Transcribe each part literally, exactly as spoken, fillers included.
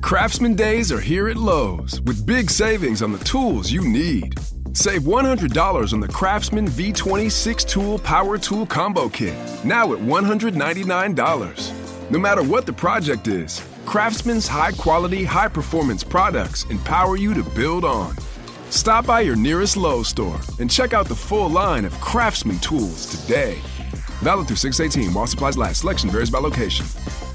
Craftsman days are here at Lowe's with big savings on the tools you need. Save one hundred dollars on the Craftsman V twenty six-tool power tool combo kit, now at one hundred ninety-nine dollars. No matter what the project is, Craftsman's high-quality, high-performance products empower you to build on. Stop by your nearest Lowe's store and check out the full line of Craftsman tools today. Valid through six eighteen while supplies last. Selection varies by location.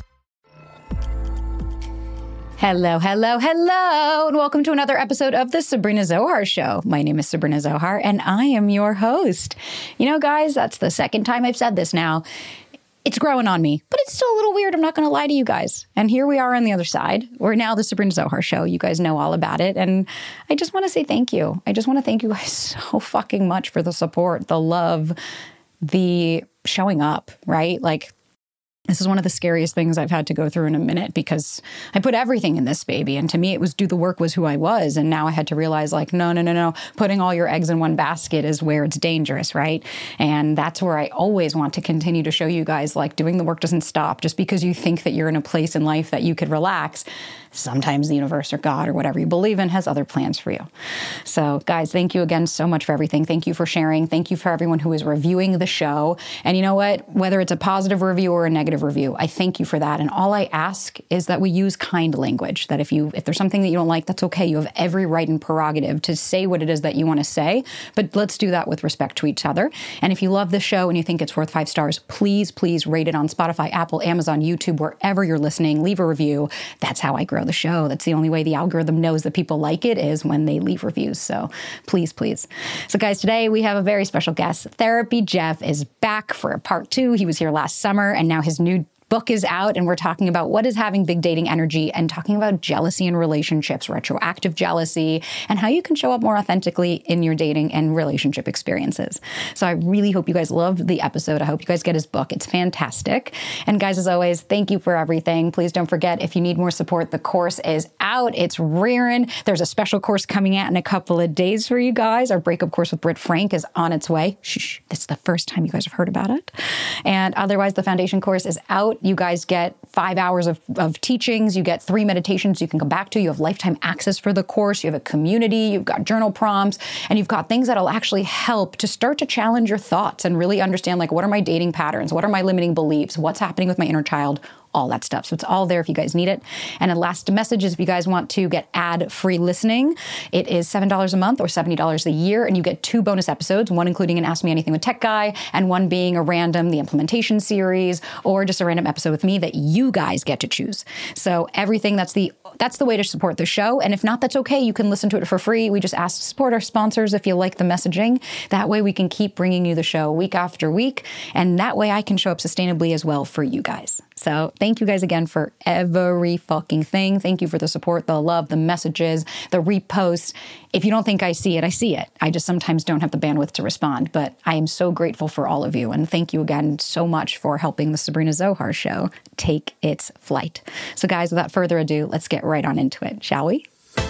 Hello, hello, hello, and welcome to another episode of the Sabrina Zohar Show. My name is Sabrina Zohar, and I am your host. You know, guys, that's the second time I've said this now. It's growing on me, but it's still a little weird. I'm not going to lie to you guys. And here we are on the other side. We're now the Sabrina Zohar Show. You guys know all about it. And I just want to say thank you. I just want to thank you guys so fucking much for the support, the love, the showing up, right? Like, this is one of the scariest things I've had to go through in a minute because I put everything in this baby. And to me, it was do the work was who I was. And now I had to realize like, no, no, no, no. Putting all your eggs in one basket is where it's dangerous, right? And that's where I always want to continue to show you guys like doing the work doesn't stop. Just because you think that you're in a place in life that you could relax, sometimes the universe or God or whatever you believe in has other plans for you. So guys, thank you again so much for everything. Thank you for sharing. Thank you for everyone who is reviewing the show. And you know what? Whether it's a positive review or a negative review, I thank you for that. And all I ask is that we use kind language, that if you if there's something that you don't like, that's okay. You have every right and prerogative to say what it is that you want to say, but let's do that with respect to each other. And if you love the show and you think it's worth five stars, please, please rate it on Spotify, Apple, Amazon, YouTube, wherever you're listening. Leave a review. That's how I grow the show. That's the only way the algorithm knows that people like it is when they leave reviews. So please, please. So guys, today we have a very special guest. Therapy Jeff is back for a part two. He was here last summer and now his new book is out, and we're talking about what is having big dating energy and talking about jealousy in relationships, retroactive jealousy, and how you can show up more authentically in your dating and relationship experiences. So I really hope you guys loved the episode. I hope you guys get his book. It's fantastic. And guys, as always, thank you for everything. Please don't forget, if you need more support, the course is out. It's rearing. There's a special course coming out in a couple of days for you guys. Our breakup course with Britt Frank is on its way. Shh, this is the first time you guys have heard about it. And otherwise, the foundation course is out. You guys get five hours of, of teachings. You get three meditations you can come back to. You have lifetime access for the course. You have a community. You've got journal prompts. And you've got things that'll actually help to start to challenge your thoughts and really understand, like, what are my dating patterns? What are my limiting beliefs? What's happening with my inner child? All that stuff. So it's all there if you guys need it. And a last message is if you guys want to get ad-free listening, it is seven dollars a month or seventy dollars a year. And you get two bonus episodes, one including an Ask Me Anything with Tech Guy, and one being a random, the implementation series, or just a random episode with me that you guys get to choose. So everything, that's the that's the way to support the show. And if not, that's okay. You can listen to it for free. We just ask to support our sponsors if you like the messaging. That way we can keep bringing you the show week after week. And that way I can show up sustainably as well for you guys. So thank you guys again for every fucking thing. Thank you for the support, the love, the messages, the reposts. If you don't think I see it, I see it. I just sometimes don't have the bandwidth to respond, but I am so grateful for all of you. And thank you again so much for helping the Sabrina Zohar Show take its flight. So guys, without further ado, let's get right on into it, shall we?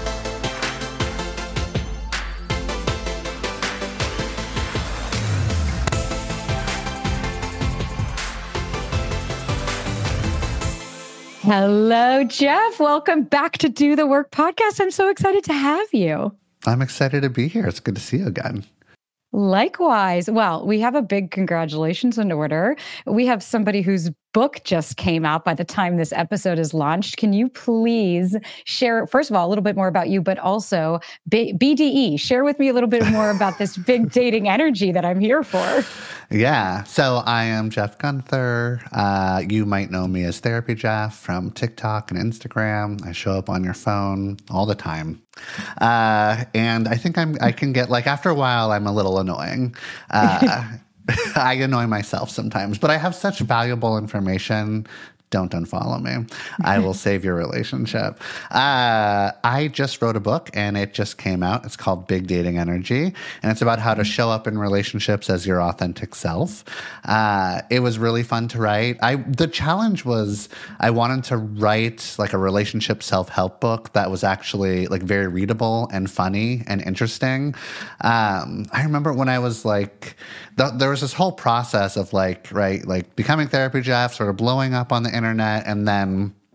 Hello, Jeff. Welcome back to Do the Work podcast. I'm so excited to have you. I'm excited to be here. It's good to see you again. Likewise. Well, we have a big congratulations in order. We have somebody whose book just came out by the time this episode is launched. Can you please share, first of all, a little bit more about you, but also B- BDE. Share with me a little bit more about this big dating energy that I'm here for. Yeah. So I am Jeff Gunther. Uh, you might know me as Therapy Jeff from TikTok and Instagram. I show up on your phone all the time. Uh, and I think I'm, I can get, like, after a while, I'm a little annoying. Uh, I annoy myself sometimes, but I have such valuable information. Don't unfollow me. I will save your relationship. Uh, I just wrote a book and it just came out. It's called Big Dating Energy. And it's about how to show up in relationships as your authentic self. Uh, it was really fun to write. I The challenge was I wanted to write like a relationship self-help book that was actually like very readable and funny and interesting. Um, I remember when I was like, th- there was this whole process of like, right, like becoming Therapy Jeff, sort of blowing up on the internet, and then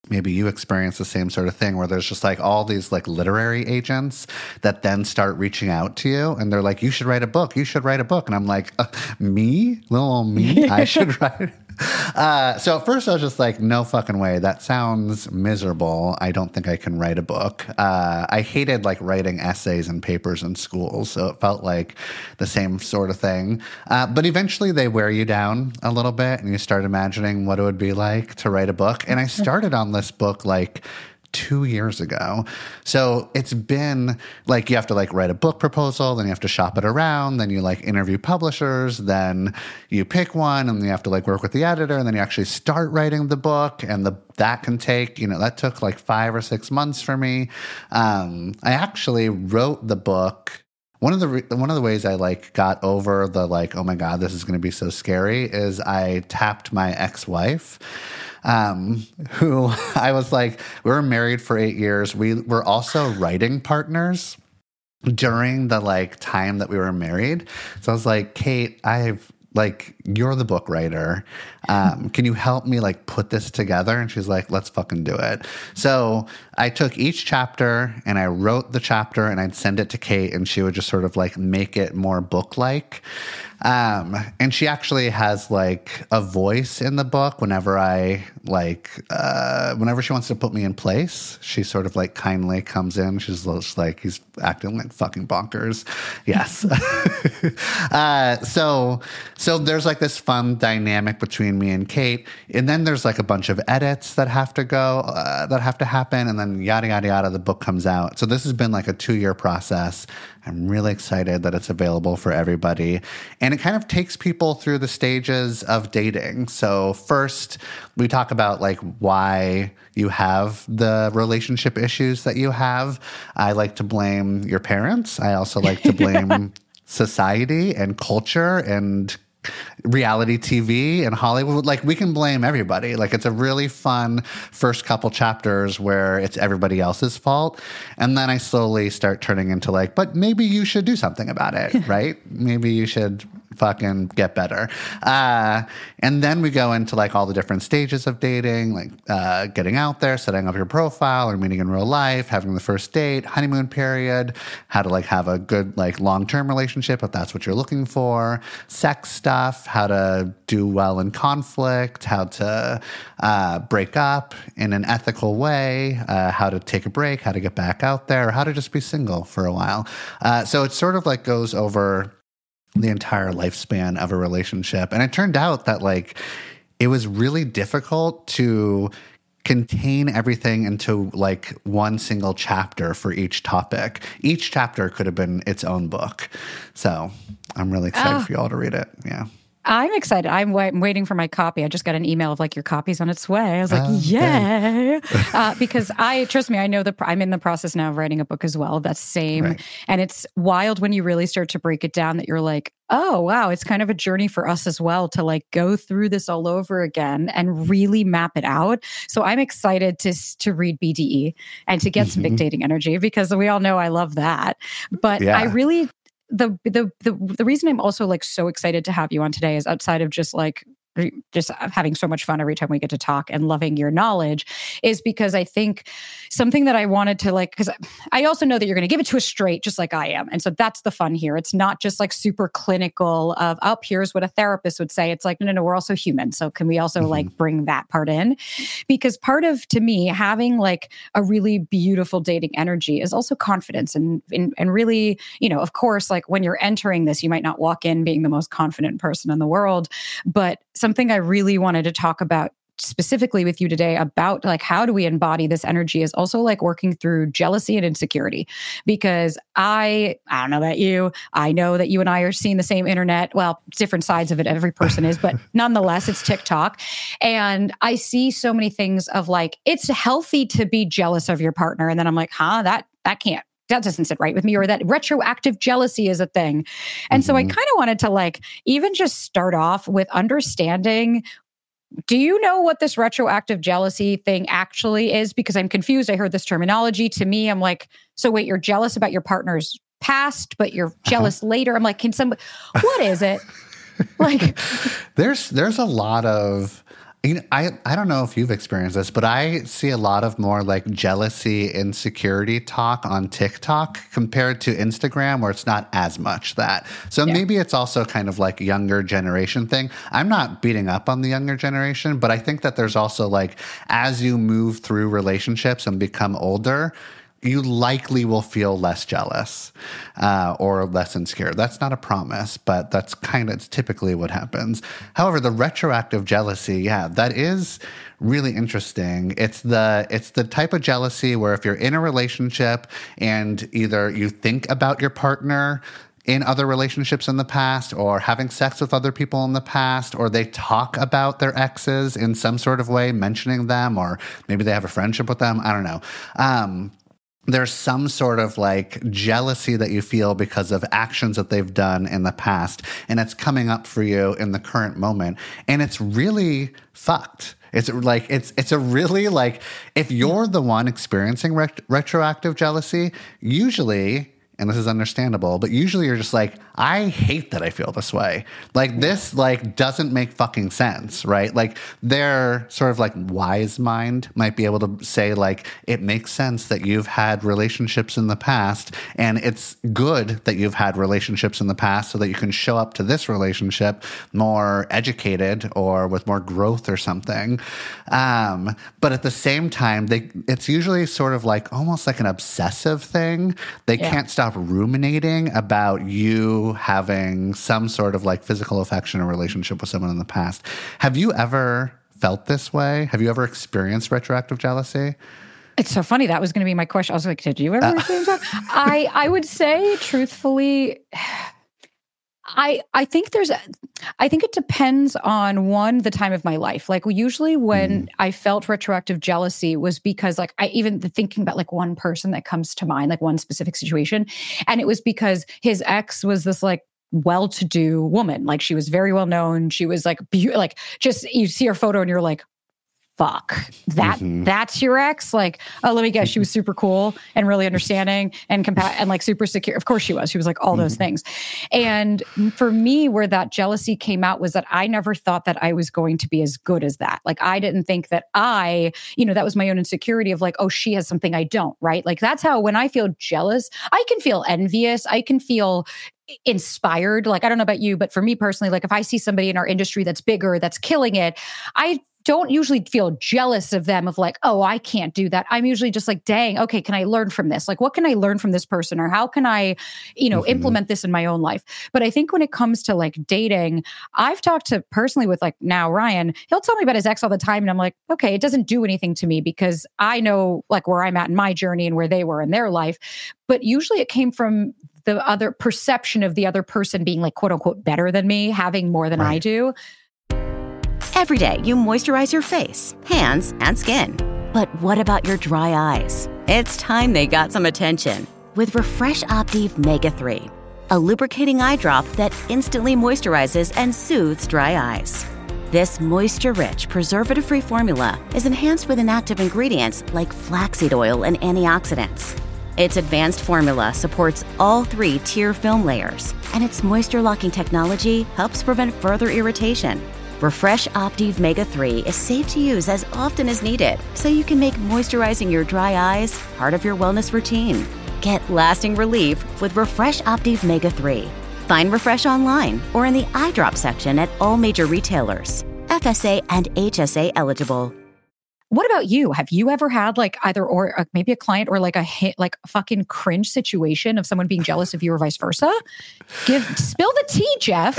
maybe you experience the same sort of thing where there's just like all these like literary agents that then start reaching out to you and they're like, you should write a book. You should write a book. And I'm like, uh, me? Little old me? I should write Uh, so at first I was just like, no fucking way. That sounds miserable. I don't think I can write a book. Uh, I hated like writing essays and papers in school. So it felt like the same sort of thing. Uh, but eventually they wear you down a little bit and you start imagining what it would be like to write a book. And I started on this book like two years ago. So it's been like, you have to like write a book proposal, then you have to shop it around, then you like interview publishers, then you pick one and you have to like work with the editor, and then you actually start writing the book, and the that can take, you know, that took like five or six months for me. Um, I actually wrote the book. One of the re- one of the ways I like got over the like, oh my God, this is going to be so scary is I tapped my ex-wife. Um, who I was like, we were married for eight years. We were also writing partners during the like time that we were married. So I was like, Kate, I've like, you're the book writer. Um, can you help me like put this together? And she's like, let's fucking do it. So I took each chapter and I wrote the chapter and I'd send it to Kate and she would just sort of like make it more book-like. Um, and she actually has like a voice in the book whenever I like, uh, whenever she wants to put me in place, she sort of like kindly comes in. She's just like, he's acting like fucking bonkers. Yes. uh, so, so there's like this fun dynamic between me and Kate. And then there's like a bunch of edits that have to go, uh, that have to happen. And then yada, yada, yada, the book comes out. So this has been like a two year process. I'm really excited that it's available for everybody. And it kind of takes people through the stages of dating. So first, we talk about like why you have the relationship issues that you have. I like to blame your parents. I also like to blame society and culture and reality T V and Hollywood. Like, we can blame everybody. Like, it's a really fun first couple chapters where it's everybody else's fault. And then I slowly start turning into like, but maybe you should do something about it, right? Maybe you should fucking get better. Uh, and then we go into like all the different stages of dating, like uh, getting out there, setting up your profile, or meeting in real life, having the first date, honeymoon period, how to like have a good like long-term relationship if that's what you're looking for, sex stuff, how to do well in conflict, how to uh, break up in an ethical way, uh, how to take a break, how to get back out there, how to just be single for a while. Uh, so it sort of like goes over the entire lifespan of a relationship. And it turned out that like it was really difficult to contain everything into like one single chapter for each topic. Each chapter could have been its own book. So I'm really excited oh. for you all to read it. Yeah. I'm excited. I'm, wa- I'm waiting for my copy. I just got an email of like, your copy's on its way. I was like, uh, yay. uh, because I, trust me, I know that I'm in the process now of writing a book as well. That's same. Right. And it's wild when you really start to break it down that you're like, oh, wow, it's kind of a journey for us as well to like go through this all over again and really map it out. So I'm excited to, to read B D E and to get mm-hmm. some big dating energy, because we all know I love that. But yeah. I really... The, the the the reason I'm also like so excited to have you on today is outside of just like just having so much fun every time we get to talk and loving your knowledge, is because I think something that I wanted to like, because I also know that you're going to give it to us straight, just like I am. And so that's the fun here. It's not just like super clinical of, oh, here's what a therapist would say. It's like, no, no, no, we're also human. So can we also mm-hmm. like bring that part in? Because part of, to me, having like a really beautiful dating energy is also confidence. And, and, and really, you know, of course, like when you're entering this, you might not walk in being the most confident person in the world, but something I really wanted to talk about specifically with you today about like, how do we embody this energy is also like working through jealousy and insecurity. Because I, I don't know about you, I know that you and I are seeing the same internet, well, different sides of it, every person is, but nonetheless, it's TikTok. And I see so many things of like, it's healthy to be jealous of your partner. And then I'm like, huh, that, that can't, that doesn't sit right with me, or that retroactive jealousy is a thing. And mm-hmm. so I kind of wanted to like, even just start off with understanding, do you know what this retroactive jealousy thing actually is? Because I'm confused. I heard this terminology. To me, I'm like, so wait, you're jealous about your partner's past, but you're jealous uh-huh. later. I'm like, can somebody, what is it? Like, there's, there's a lot of, You know, I, I don't know if you've experienced this, but I see a lot of more like jealousy, insecurity talk on TikTok compared to Instagram, where it's not as much that. So yeah. maybe it's also kind of like younger generation thing. I'm not beating up on the younger generation, but I think that there's also like, as you move through relationships and become older, you likely will feel less jealous uh, or less insecure. That's not a promise, but that's kind of typically what happens. However, the retroactive jealousy, yeah, that is really interesting. It's the it's the type of jealousy where if you're in a relationship and either you think about your partner in other relationships in the past or having sex with other people in the past, or they talk about their exes in some sort of way, mentioning them, or maybe they have a friendship with them. I don't know. Um, There's some sort of like jealousy that you feel because of actions that they've done in the past, and it's coming up for you in the current moment. And it's really fucked. It's like, it's, it's a really like, if you're the one experiencing ret- retroactive jealousy, usually, and this is understandable, but usually you're just like, I hate that I feel this way. Like this, like doesn't make fucking sense, right? Like their sort of like wise mind might be able to say like, it makes sense that you've had relationships in the past, and it's good that you've had relationships in the past so that you can show up to this relationship more educated or with more growth or something. Um, but at the same time, they, it's usually sort of like almost like an obsessive thing. They yeah. can't stop ruminating about you having some sort of like physical affection or relationship with someone in the past. Have you ever felt this way? Have you ever experienced retroactive jealousy? It's so funny. That was going to be my question. I was like, did you ever uh, experience that? I, I would say truthfully, I I think there's, I think it depends on one, the time of my life. Like usually when mm. I felt retroactive jealousy was because like I even thinking about like one person that comes to mind, like one specific situation. And it was because his ex was this like well-to-do woman. Like she was very well known. She was like, be- like just, you see her photo and you're like, fuck, that mm-hmm. that's your ex? Like, oh, let me guess, she was super cool and really understanding and compa- and like super secure. Of course she was. She was like all mm-hmm. those things. And for me, where that jealousy came out was that I never thought that I was going to be as good as that. Like, I didn't think that I, you know, that was my own insecurity of like, oh, she has something I don't, right? Like, that's how, when I feel jealous, I can feel envious. I can feel inspired. Like, I don't know about you, but for me personally, like if I see somebody in our industry that's bigger, that's killing it, I don't usually feel jealous of them of like, oh, I can't do that. I'm usually just like, dang, okay, can I learn from this? Like, what can I learn from this person? Or how can I, you know, mm-hmm. implement this in my own life? But I think when it comes to like dating, I've talked to personally with like now Ryan, he'll tell me about his ex all the time. And I'm like, okay, it doesn't do anything to me because I know like where I'm at in my journey and where they were in their life. But usually it came from the other perception of the other person being like, quote unquote, better than me, having more than right. I do. Every day, you moisturize your face, hands, and skin. But what about your dry eyes? It's time they got some attention with Refresh Optive Mega three, a lubricating eye drop that instantly moisturizes and soothes dry eyes. This moisture-rich, preservative-free formula is enhanced with inactive ingredients like flaxseed oil and antioxidants. Its advanced formula supports all three tier film layers, and its moisture-locking technology helps prevent further irritation. Refresh Optive Mega three is safe to use as often as needed, so you can make moisturizing your dry eyes part of your wellness routine. Get lasting relief with Refresh Optive Mega three. Find Refresh online or in the eye drop section at all major retailers. F S A and H S A eligible. What about you? Have you ever had like either or uh, maybe a client or like a hit, like a fucking cringe situation of someone being jealous of you or vice versa? Give spill the tea, Jeff.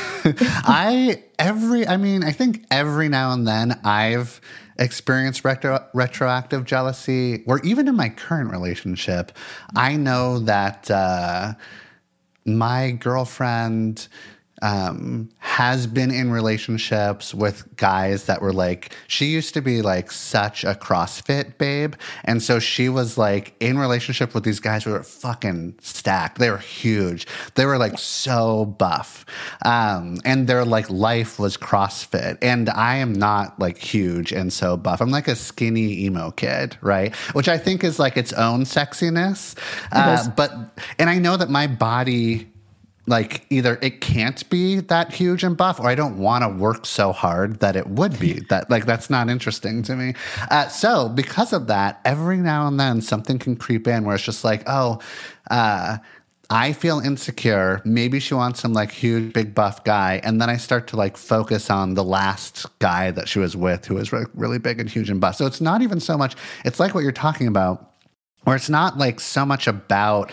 I every I mean I think every now and then I've experienced retro, retroactive jealousy, or even in my current relationship, I know that uh, my girlfriend Um, has been in relationships with guys that were like, she used to be like such a CrossFit babe. And so she was like in relationship with these guys who were fucking stacked. They were huge. They were like so buff. Um, and their like life was CrossFit. And I am not like huge and so buff. I'm like a skinny emo kid, right? Which I think is like its own sexiness. Uh, but, and I know that my body like either it can't be that huge and buff, or I don't want to work so hard that it would be that. Like, that's not interesting to me. Uh, so because of that, every now and then something can creep in where it's just like, oh, uh, I feel insecure. Maybe she wants some like huge, big buff guy. And then I start to like focus on the last guy that she was with who was re- really big and huge and buff. So it's not even so much, it's like what you're talking about, where it's not like so much about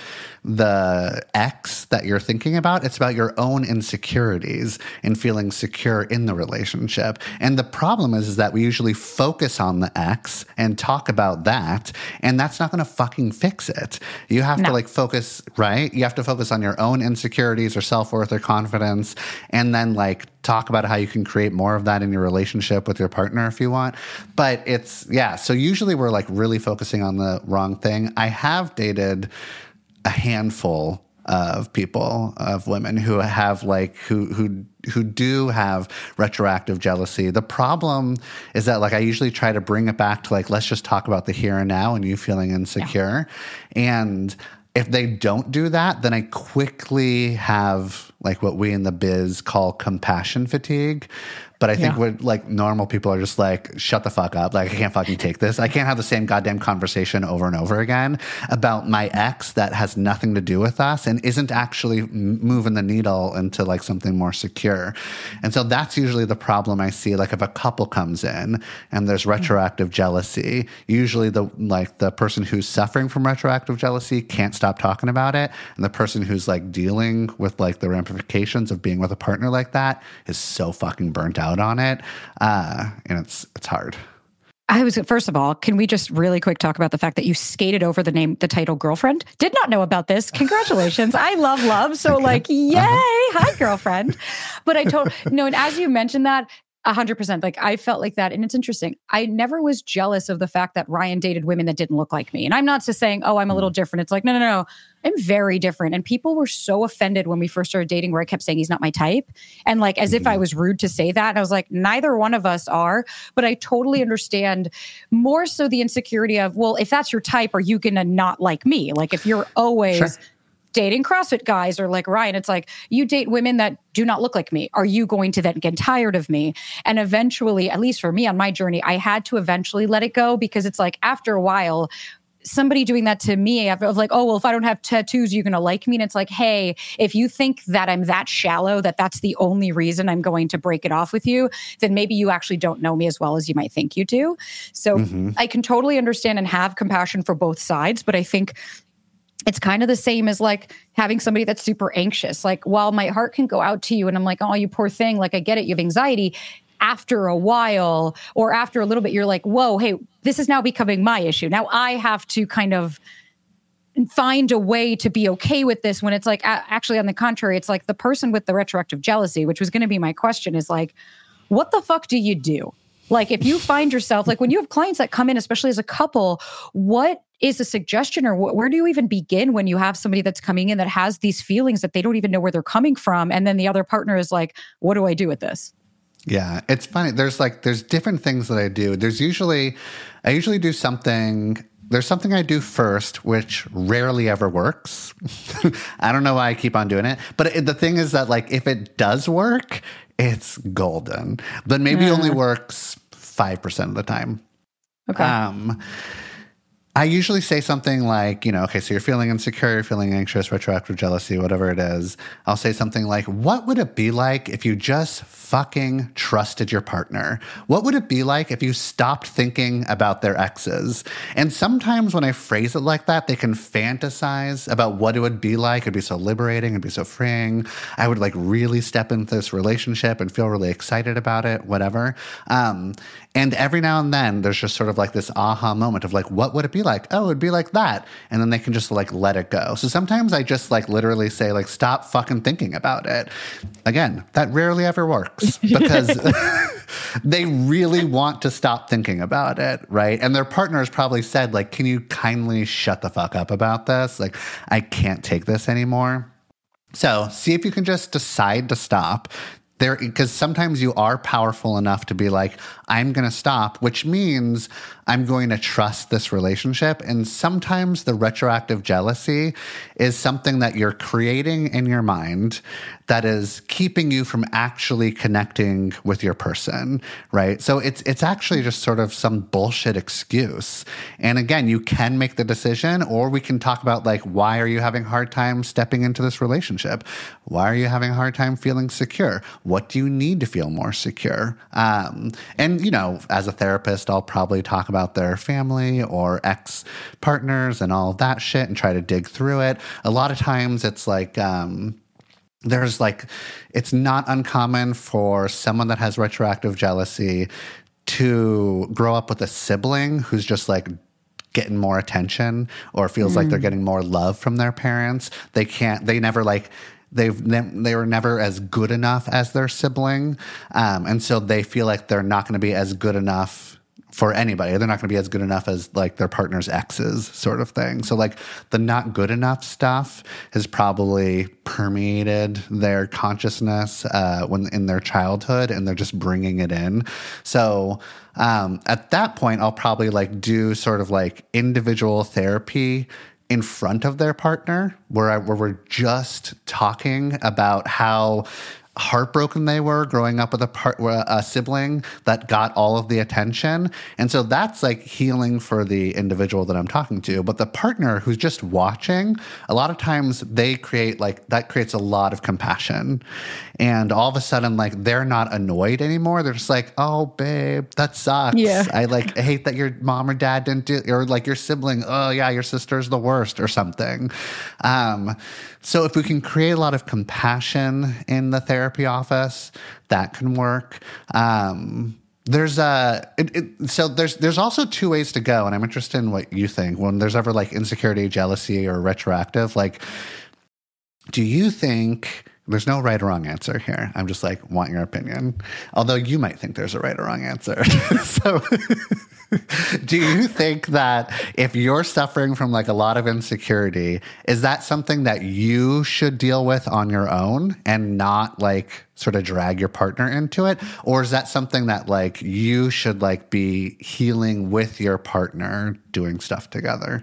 the ex that you're thinking about. It's about your own insecurities and feeling secure in the relationship. And the problem is, is that we usually focus on the ex and talk about that, and that's not going to fucking fix it. You have no. to like focus, right? You have to focus on your own insecurities or self-worth or confidence, and then like talk about how you can create more of that in your relationship with your partner if you want. But it's, yeah, so usually we're like really focusing on the wrong thing. I have dated a handful of people, of women who have like, who, who, who do have retroactive jealousy. The problem is that like, I usually try to bring it back to like, let's just talk about the here and now and you feeling insecure. Yeah. And if they don't do that, then I quickly have like what we in the biz call compassion fatigue. But I think yeah. what like normal people are just like, shut the fuck up. Like, I can't fucking take this. I can't have the same goddamn conversation over and over again about my ex that has nothing to do with us and isn't actually moving the needle into like something more secure. And so that's usually the problem I see. Like if a couple comes in and there's retroactive mm-hmm. jealousy, usually the like the person who's suffering from retroactive jealousy can't stop talking about it. And the person who's like dealing with like the ramifications of being with a partner like that is so fucking burnt out on it, uh, and it's it's hard. I was first of all, can we just really quick talk about the fact that you skated over the name, the title "Girlfriend"? Did not know about this. Congratulations! I love love, so okay. like, yay! Uh-huh. Hi, girlfriend. But I told no, and as you mentioned that. A hundred percent. Like I felt like that. And it's interesting. I never was jealous of the fact that Ryan dated women that didn't look like me. And I'm not just saying, oh, I'm a little different. It's like, no, no, no. I'm very different. And people were so offended when we first started dating where I kept saying he's not my type. And like, as if I was rude to say that. And I was like, neither one of us are, but I totally understand more so the insecurity of, well, if that's your type, are you going to not like me? Like if you're always sure. dating CrossFit guys or like Ryan, it's like you date women that do not look like me. Are you going to then get tired of me? And eventually, at least for me on my journey, I had to eventually let it go because it's like after a while, somebody doing that to me of like, oh, well, if I don't have tattoos, you're going to like me. And it's like, hey, if you think that I'm that shallow, that that's the only reason I'm going to break it off with you, then maybe you actually don't know me as well as you might think you do. So mm-hmm. I can totally understand and have compassion for both sides. But I think it's kind of the same as like having somebody that's super anxious. Like, while my heart can go out to you and I'm like, oh, you poor thing. Like, I get it. You have anxiety. After a while or after a little bit, you're like, whoa, hey, this is now becoming my issue. Now I have to kind of find a way to be okay with this when it's like, actually on the contrary, it's like the person with the retroactive jealousy, which was going to be my question, is like, what the fuck do you do? Like, if you find yourself, like when you have clients that come in, especially as a couple, what is a suggestion or wh- where do you even begin when you have somebody that's coming in that has these feelings that they don't even know where they're coming from? And then the other partner is like, what do I do with this? Yeah, it's funny. There's like, there's different things that I do. There's usually, I usually do something, there's something I do first, which rarely ever works. I don't know why I keep on doing it. But it, the thing is that like, if it does work, it's golden. But maybe yeah. only works five percent of the time. Okay. Um, I usually say something like, you know, okay, so you're feeling insecure, you're feeling anxious, retroactive jealousy, whatever it is. I'll say something like, what would it be like if you just fucking trusted your partner? What would it be like if you stopped thinking about their exes? And sometimes when I phrase it like that, they can fantasize about what it would be like. It'd be so liberating, it'd be so freeing. I would like really step into this relationship and feel really excited about it, whatever. Um, and every now and then there's just sort of like this aha moment of like, what would it be like? Oh, it'd be like that. And then they can just like let it go. So sometimes I just like literally say like, stop fucking thinking about it. Again, that rarely ever works because they really want to stop thinking about it, right? And their partners probably said like, can you kindly shut the fuck up about this? Like, I can't take this anymore. So see if you can just decide to stop. there, because sometimes you are powerful enough to be like, I'm going to stop, which means I'm going to trust this relationship. And sometimes the retroactive jealousy is something that you're creating in your mind that is keeping you from actually connecting with your person, right? So it's it's actually just sort of some bullshit excuse. And again, you can make the decision, or we can talk about like, why are you having a hard time stepping into this relationship? Why are you having a hard time feeling secure? What do you need to feel more secure? Um, and, you know, as a therapist, I'll probably talk about their family or ex-partners and all of that shit and try to dig through it. A lot of times it's like, um, there's like, it's not uncommon for someone that has retroactive jealousy to grow up with a sibling who's just like getting more attention or feels mm. like they're getting more love from their parents. They can't, they never like, they've ne- they were never as good enough as their sibling. Um, and so they feel like they're not going to be as good enough for anybody. They're not going to be as good enough as like their partner's exes sort of thing. So like the not good enough stuff has probably permeated their consciousness uh, when in their childhood, and they're just bringing it in. So um, at that point, I'll probably like do sort of like individual therapy in front of their partner where, I, where we're just talking about how heartbroken they were growing up with a, part, a sibling that got all of the attention. And so that's like healing for the individual that I'm talking to. But the partner who's just watching, a lot of times they create like, that creates a lot of compassion. And all of a sudden, like, they're not annoyed anymore. They're just like, oh, babe, that sucks. Yeah. I like I hate that your mom or dad didn't do, or like your sibling, oh yeah, your sister's the worst or something. Um, so if we can create a lot of compassion in the therapy office, that can work. Um, There's a it, it, so there's there's also two ways to go, and I'm interested in what you think when there's ever like insecurity, jealousy, or retroactive. Like, do you think there's no right or wrong answer here? I'm just like want your opinion, although you might think there's a right or wrong answer. So, do you think that if you're suffering from like a lot of insecurity, is that something that you should deal with on your own and not like sort of drag your partner into it? Or is that something that like you should like be healing with your partner, doing stuff together?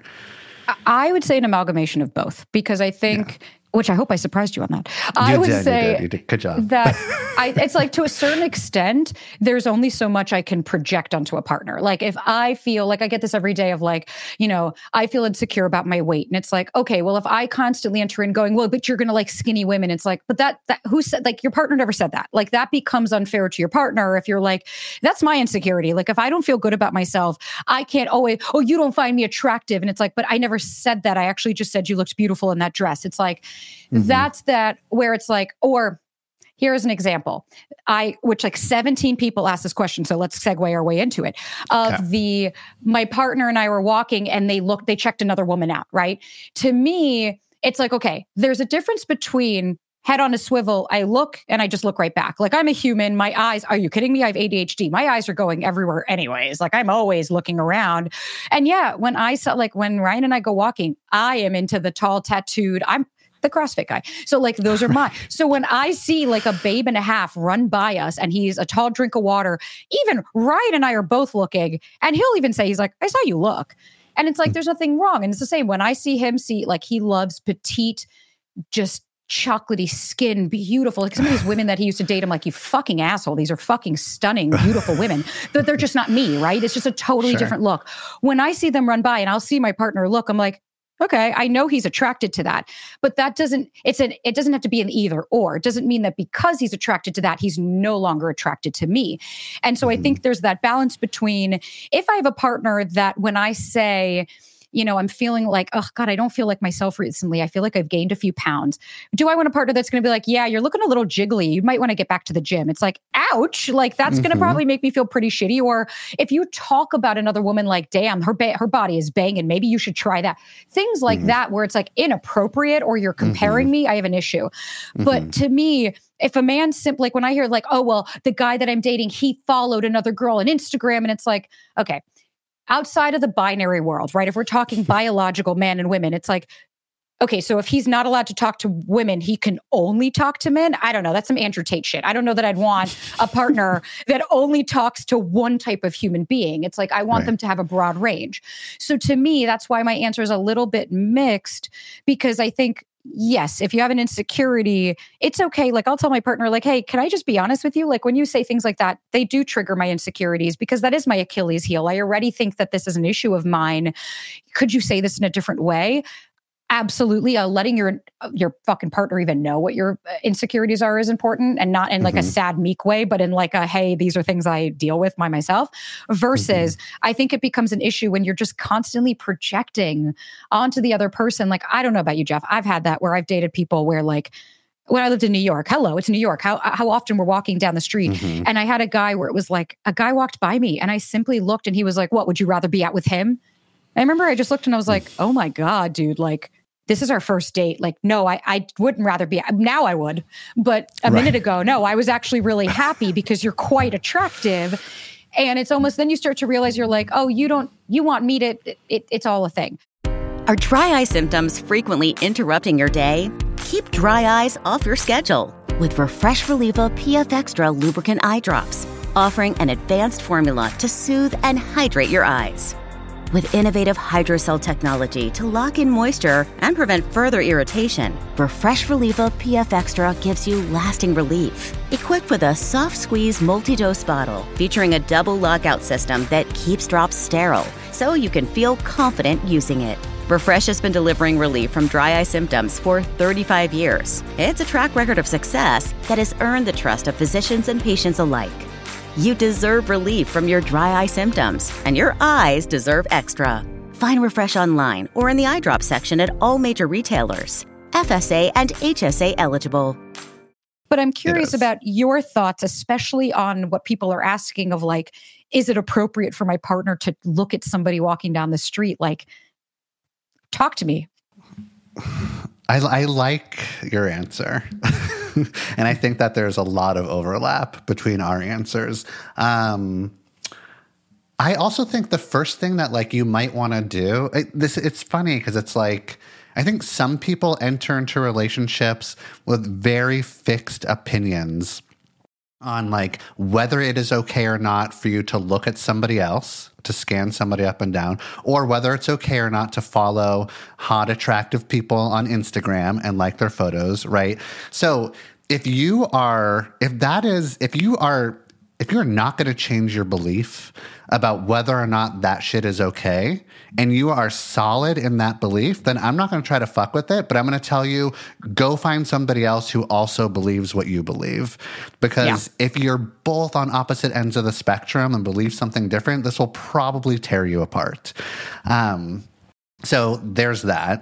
I would say an amalgamation of both, because I think, yeah. which I hope I surprised you on that. You I would did, say you did, you did. Good job. That I, it's like to a certain extent, there's only so much I can project onto a partner. Like if I feel like I get this every day of like, you know, I feel insecure about my weight. And it's like, okay, well, if I constantly enter in going, well, but you're going to like skinny women. It's like, but that, that who said, like your partner never said that. Like that becomes unfair to your partner. If you're like, that's my insecurity. Like if I don't feel good about myself, I can't always, oh, you don't find me attractive. And it's like, but I never said that. I actually just said you looked beautiful in that dress. It's like, mm-hmm. that's that where it's like, or here's an example. I, which like seventeen people asked this question. So let's segue our way into it. Of okay. the, my partner and I were walking and they looked, they checked another woman out, right? To me, it's like, okay, there's a difference between head on a swivel, I look and I just look right back. Like I'm a human, my eyes, are you kidding me? I have A D H D. My eyes are going everywhere anyways. Like I'm always looking around. And yeah, when I saw, like when Ryan and I go walking, I am into the tall tattooed, I'm the CrossFit guy. So like those are mine. So when I see like a babe and a half run by us and he's a tall drink of water, even Ryan and I are both looking and he'll even say, he's like, I saw you look. And it's like, there's nothing wrong. And it's the same when I see him see, like he loves petite, just chocolatey skin, beautiful. Like some of these women that he used to date, I'm like, you fucking asshole. These are fucking stunning, beautiful women. But they're just not me, right? It's just a totally sure. different look. When I see them run by and I'll see my partner look, I'm like, okay, I know he's attracted to that, but that doesn't, it's an, it doesn't have to be an either or. It doesn't mean that because he's attracted to that, he's no longer attracted to me. And so mm-hmm. I think there's that balance between if I have a partner that when I say, you know, I'm feeling like, oh God, I don't feel like myself recently. I feel like I've gained a few pounds. Do I want a partner that's going to be like, yeah, you're looking a little jiggly. You might want to get back to the gym. It's like, ouch. Like that's mm-hmm. going to probably make me feel pretty shitty. Or if you talk about another woman, like, damn, her ba- her body is banging. Maybe you should try that. Things like mm-hmm. that, where it's like inappropriate or you're comparing mm-hmm. me, I have an issue. Mm-hmm. But to me, if a man simply, like when I hear like, oh, well, the guy that I'm dating, he followed another girl on Instagram. And it's like, okay, outside of the binary world, right? If we're talking biological man and women, it's like, okay, so if he's not allowed to talk to women, he can only talk to men. I don't know. That's some Andrew Tate shit. I don't know that I'd want a partner that only talks to one type of human being. It's like, I want right. them to have a broad range. So to me, that's why my answer is a little bit mixed, because I think, yes, if you have an insecurity, it's okay. Like, I'll tell my partner, like, hey, can I just be honest with you? Like, when you say things like that, they do trigger my insecurities, because that is my Achilles heel. I already think that this is an issue of mine. Could you say this in a different way? Absolutely. Uh, letting your your fucking partner even know what your insecurities are is important, and not in like mm-hmm. a sad, meek way, but in like a, hey, these are things I deal with by myself. Versus, mm-hmm. I think it becomes an issue when you're just constantly projecting onto the other person. Like, I don't know about you, Jeff. I've had that where I've dated people where like, when I lived in New York, hello, it's New York. How how often we're walking down the street. Mm-hmm. And I had a guy where it was like, a guy walked by me and I simply looked and he was like, what, would you rather be out with him? I remember I just looked and I was like, oh my God, dude, like, this is our first date. Like, no, I, I wouldn't rather be, now I would. But a right. minute ago, no, I was actually really happy because you're quite attractive. And it's almost, then you start to realize you're like, oh, you don't, you want me to, it, it, it's all a thing. Are dry eye symptoms frequently interrupting your day? Keep dry eyes off your schedule with Refresh Reliever P F Extra Lubricant Eye Drops, offering an advanced formula to soothe and hydrate your eyes. With innovative hydrocell technology to lock in moisture and prevent further irritation, Refresh Reliever P F Extra gives you lasting relief. Equipped with a soft squeeze multi-dose bottle featuring a double lockout system that keeps drops sterile, so you can feel confident using it. Refresh has been delivering relief from dry eye symptoms for thirty-five years. It's a track record of success that has earned the trust of physicians and patients alike. You deserve relief from your dry eye symptoms, and your eyes deserve extra. Find Refresh online or in the eye drop section at all major retailers. F S A and H S A eligible. But I'm curious about your thoughts, especially on what people are asking of like, is it appropriate for my partner to look at somebody walking down the street? Like, talk to me. I, I like your answer. And I think that there's a lot of overlap between our answers. Um, I also think the first thing that like you might want to do, it, this it's funny because it's like, I think some people enter into relationships with very fixed opinions on like whether it is okay or not for you to look at somebody else, to scan somebody up and down, or whether it's okay or not to follow hot, attractive people on Instagram and like their photos, right? So if you are, if that is, if you are, if you're not going to change your belief about whether or not that shit is okay, and you are solid in that belief, then I'm not going to try to fuck with it, but I'm going to tell you, go find somebody else who also believes what you believe. Because yeah. if you're both on opposite ends of the spectrum and believe something different, this will probably tear you apart. Um, so there's that.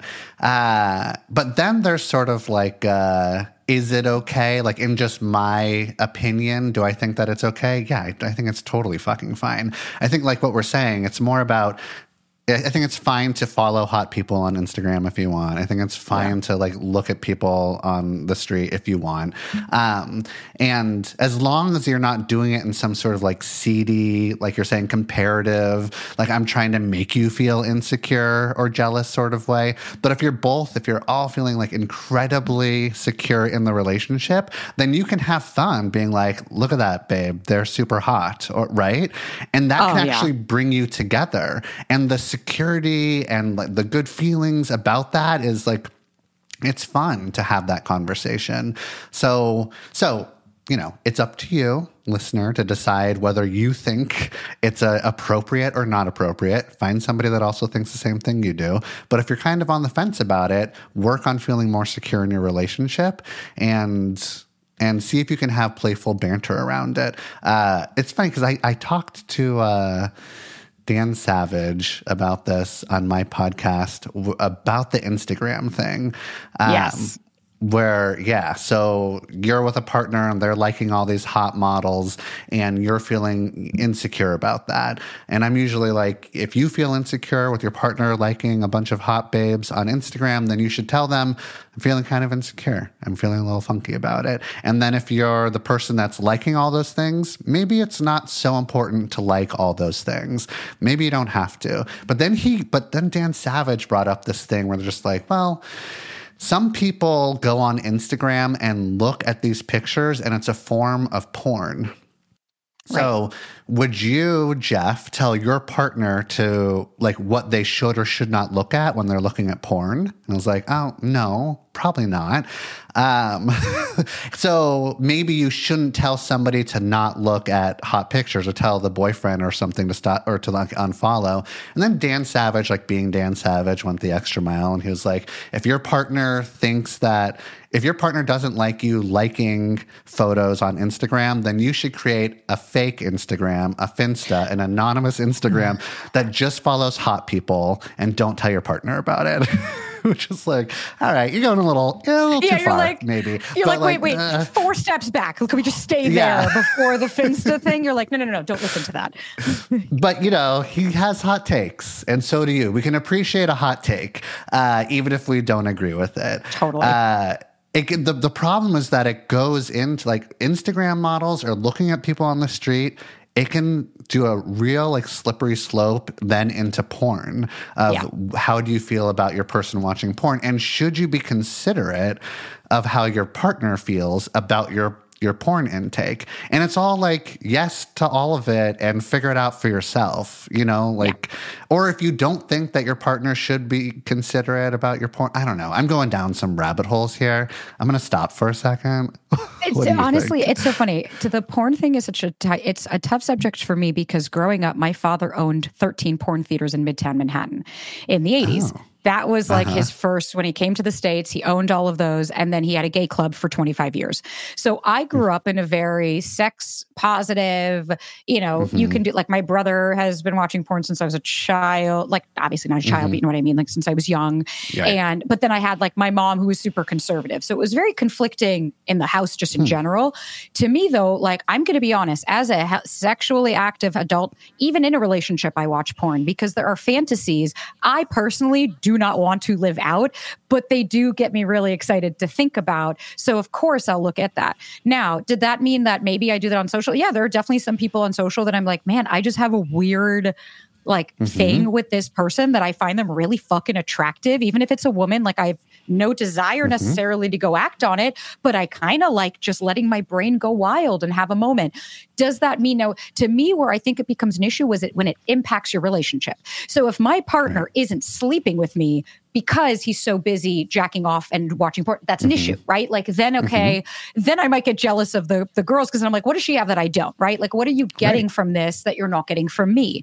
Uh, but then there's sort of like, uh, is it okay? Like, in just my opinion, do I think that it's okay? Yeah, I, I think it's totally fucking fine. I think like what we're saying, it's more about, I think it's fine to follow hot people on Instagram if you want. I think it's fine yeah. to like look at people on the street if you want. Um, and as long as you're not doing it in some sort of like seedy, like you're saying, comparative, like I'm trying to make you feel insecure or jealous sort of way. But if you're both, if you're all feeling like incredibly secure in the relationship, then you can have fun being like, look at that, babe, they're super hot, or right? And that oh, can actually yeah. bring you together. And the security and like the good feelings about that is like, it's fun to have that conversation. So, so, you know, it's up to you, listener, to decide whether you think it's uh, appropriate or not appropriate. Find somebody that also thinks the same thing you do. But if you're kind of on the fence about it, work on feeling more secure in your relationship and and see if you can have playful banter around it. Uh, it's funny because I, I talked to uh, Dan Savage about this on my podcast w- about the Instagram thing. Um, yes. Where, yeah, so you're with a partner and they're liking all these hot models and you're feeling insecure about that. And I'm usually like, if you feel insecure with your partner liking a bunch of hot babes on Instagram, then you should tell them, I'm feeling kind of insecure. I'm feeling a little funky about it. And then if you're the person that's liking all those things, maybe it's not so important to like all those things. Maybe you don't have to. But then he, but then Dan Savage brought up this thing where they're just like, well, some people go on Instagram and look at these pictures and it's a form of porn. Right. So would you, Jeff, tell your partner to like what they should or should not look at when they're looking at porn? And I was like, oh, no, probably not. Um, so maybe you shouldn't tell somebody to not look at hot pictures or tell the boyfriend or something to stop or to like unfollow. And then Dan Savage, like being Dan Savage, went the extra mile. And he was like, if your partner thinks that if your partner doesn't like you liking photos on Instagram, then you should create a fake Instagram, a Finsta, an anonymous Instagram that just follows hot people and don't tell your partner about it. Which is like, all right, you're going a little, yeah, a little yeah, too you're far, like, maybe. You're but like, wait, wait, uh, four steps back. Can we just stay yeah. there before the Finsta thing? You're like, no, no, no, no, don't listen to that. But, you know, he has hot takes, and so do you. We can appreciate a hot take, uh, even if we don't agree with it. Totally. Uh, It, the, the problem is that it goes into like Instagram models or looking at people on the street. It can do a real like slippery slope then into porn of yeah. how do you feel about your person watching porn? And should you be considerate of how your partner feels about your your porn intake? And it's all like yes to all of it and figure it out for yourself, you know, like, yeah. Or if you don't think that your partner should be considerate about your porn, I don't know. I'm going down some rabbit holes here. I'm going to stop for a second. It's, honestly, think? It's so funny. To the porn thing is such a, t- it's a tough subject for me because growing up, my father owned thirteen porn theaters in Midtown Manhattan in the eighties. Oh. That was like uh-huh. his first, when he came to the States, he owned all of those. And then he had a gay club for twenty-five years. So I grew up in a very sex positive, you know, mm-hmm. you can do, like my brother has been watching porn since I was a child, like obviously not a child, mm-hmm. but you know what I mean? Like since I was young. Yeah. And, but then I had like my mom who was super conservative. So it was very conflicting in the house just in hmm. general. To me though, like I'm going to be honest, as a he- sexually active adult, even in a relationship, I watch porn because there are fantasies I personally do not want to live out, but they do get me really excited to think about. So of course I'll look at that. Now, did that mean that maybe I do that on social? Yeah, there are definitely some people on social that I'm like, man, I just have a weird like mm-hmm. thing with this person that I find them really fucking attractive. Even if it's a woman, like I have no desire mm-hmm. necessarily to go act on it, but I kind of like just letting my brain go wild and have a moment. Does that mean, no, to me, where I think it becomes an issue was it when it impacts your relationship. So if my partner right. isn't sleeping with me because he's so busy jacking off and watching porn, that's an mm-hmm. issue, right? Like then, okay, mm-hmm. then I might get jealous of the, the girls because I'm like, what does she have that I don't, right? Like, what are you getting right. from this that you're not getting from me?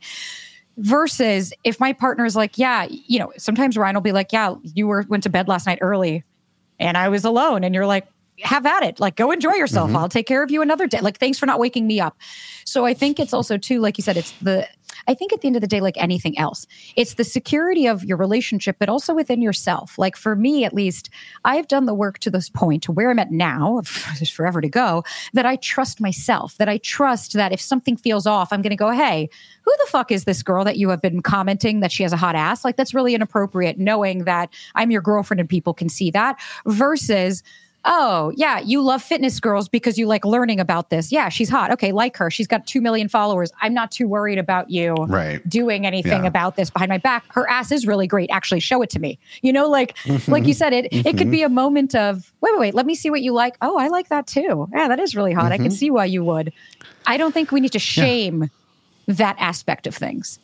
Versus if my partner is like, yeah, you know, sometimes Ryan will be like, yeah, you were went to bed last night early and I was alone. And you're like, have at it. Like, go enjoy yourself. Mm-hmm. I'll take care of you another day. Like, thanks for not waking me up. So I think it's also too, like you said, it's the, I think at the end of the day, like anything else, it's the security of your relationship, but also within yourself. Like for me, at least, I've done the work to this point to where I'm at now, there's forever to go, that I trust myself, that I trust that if something feels off, I'm going to go, hey, who the fuck is this girl that you have been commenting that she has a hot ass? Like, that's really inappropriate, knowing that I'm your girlfriend and people can see that, versus, oh, yeah, you love fitness girls because you like learning about this. Yeah, she's hot. Okay, like her. She's got two million followers. I'm not too worried about you right. doing anything yeah. about this behind my back. Her ass is really great. Actually, show it to me. You know, like like you said, it mm-hmm. it could be a moment of, wait, wait, wait, let me see what you like. Oh, I like that too. Yeah, that is really hot. Mm-hmm. I can see why you would. I don't think we need to shame yeah. that aspect of things.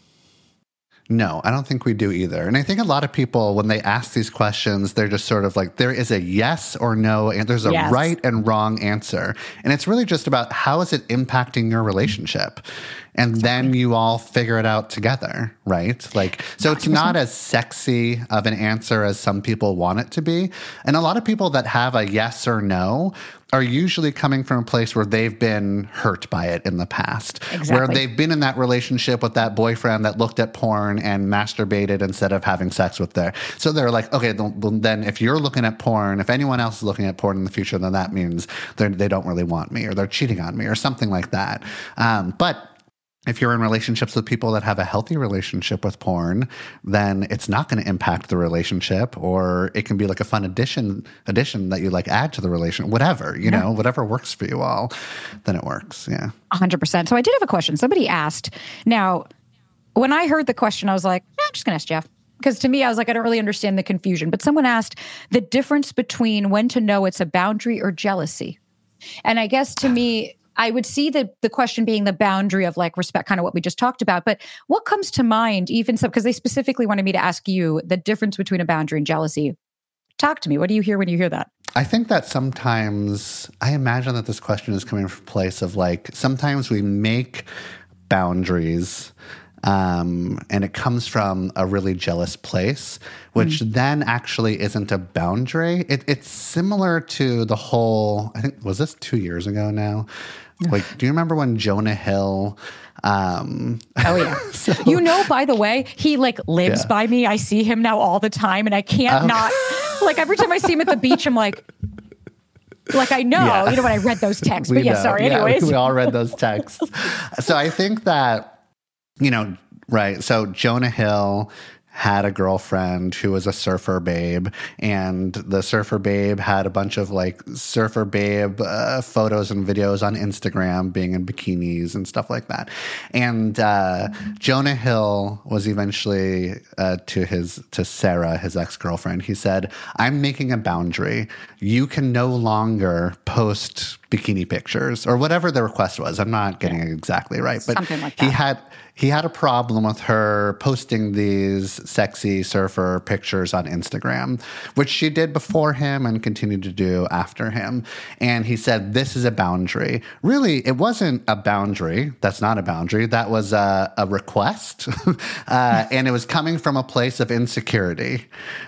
No, I don't think we do either. And I think a lot of people, when they ask these questions, they're just sort of like, there is a yes or no, and there's a yes. right and wrong answer. And it's really just about how is it impacting your relationship? And then you all figure it out together, right? Like, so it's not as sexy of an answer as some people want it to be. And a lot of people that have a yes or no are usually coming from a place where they've been hurt by it in the past. Exactly. Where they've been in that relationship with that boyfriend that looked at porn and masturbated instead of having sex with their. So they're like, okay, then if you're looking at porn, if anyone else is looking at porn in the future, then that means they don't really want me, or they're cheating on me, or something like that. Um, but if you're in relationships with people that have a healthy relationship with porn, then it's not going to impact the relationship, or it can be like a fun addition addition that you like add to the relation, whatever, you yeah. know, whatever works for you all, then it works. Yeah. A hundred percent. So I did have a question. Somebody asked, now, when I heard the question, I was like, eh, I'm just going to ask Jeff. Because to me, I was like, I don't really understand the confusion. But someone asked the difference between when to know it's a boundary or jealousy. And I guess to me, I would see the the question being the boundary of like respect, kind of what we just talked about. But what comes to mind, even so, because they specifically wanted me to ask you the difference between a boundary and jealousy. Talk to me. What do you hear when you hear that? I think that sometimes, I imagine that this question is coming from a place of like, sometimes we make boundaries Um, and it comes from a really jealous place, which mm. then actually isn't a boundary. It, it's similar to the whole, I think, was this two years ago now? Like, do you remember when Jonah Hill... Um, oh, yeah. so, you know, by the way, he like lives yeah. by me. I see him now all the time, and I can't okay. not... Like, every time I see him at the beach, I'm like... Like, I know, yeah. you know, when I read those texts. But yeah, know. sorry, yeah, anyways. We all read those texts. So I think that... You know, right. So Jonah Hill had a girlfriend who was a surfer babe, and the surfer babe had a bunch of like surfer babe uh, photos and videos on Instagram being in bikinis and stuff like that. And uh, Jonah Hill was eventually uh, to his to Sarah, his ex-girlfriend, he said, I'm making a boundary. You can no longer post bikini pictures, or whatever the request was. I'm not getting it exactly right, but Something like that. he had he had a problem with her posting these sexy surfer pictures on Instagram, which she did before him and continued to do after him. And he said, this is a boundary. Really, it wasn't a boundary. That's not a boundary. That was a, a request. uh, and it was coming from a place of insecurity.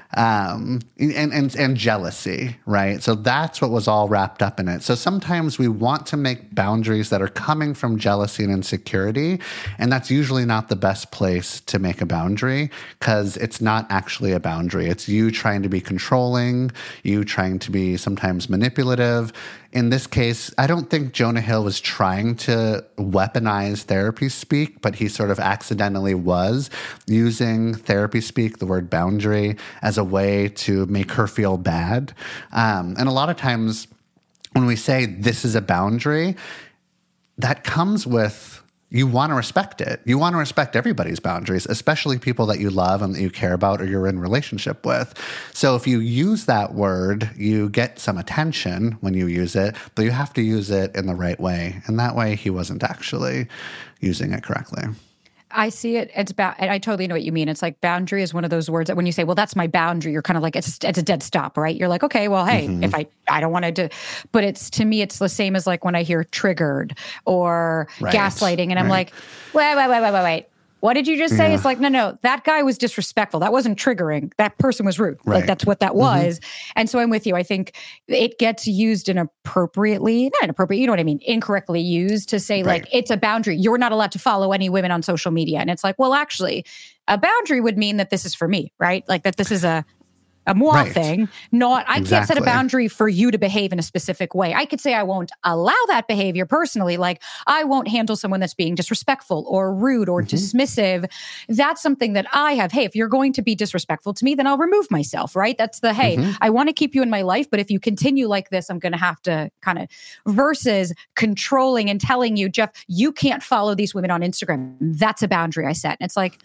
Um, and, and, and jealousy, right? So that's what was all wrapped up in it. So sometimes we want to make boundaries that are coming from jealousy and insecurity, and that's usually not the best place to make a boundary, because it's not actually a boundary. It's you trying to be controlling, you trying to be sometimes manipulative. In this case, I don't think Jonah Hill was trying to weaponize therapy speak, but he sort of accidentally was using therapy speak, the word boundary, as a way to make her feel bad. Um, and a lot of times when we say this is a boundary, that comes with... You want to respect it. You want to respect everybody's boundaries, especially people that you love and that you care about or you're in relationship with. So if you use that word, you get some attention when you use it, but you have to use it in the right way. And that way he wasn't actually using it correctly. I see it. It's about, and I totally know what you mean. It's like boundary is one of those words that when you say, well, that's my boundary, you're kind of like, it's, it's a dead stop, right? You're like, okay, well, hey, mm-hmm. if I, I don't want to do, but it's, to me, it's the same as like when I hear triggered or right. gaslighting, and I'm right. like, wait, wait, wait, wait, wait, wait. What did you just say? Yeah. It's like, no, no, that guy was disrespectful. That wasn't triggering. That person was rude. Right. Like, that's what that was. Mm-hmm. And so I'm with you. I think it gets used inappropriately, not inappropriate, you know what I mean, incorrectly used to say right. like, it's a boundary. You're not allowed to follow any women on social media. And it's like, well, actually, a boundary would mean that this is for me, right? Like that this is a, a moi right. thing, not, I exactly. can't set a boundary for you to behave in a specific way. I could say I won't allow that behavior personally. Like, I won't handle someone that's being disrespectful or rude or mm-hmm. dismissive. That's something that I have. Hey, if you're going to be disrespectful to me, then I'll remove myself, right? That's the, hey, mm-hmm. I want to keep you in my life, but if you continue like this, I'm going to have to kind of, versus controlling and telling you, Jeff, you can't follow these women on Instagram. That's a boundary I set. And it's like...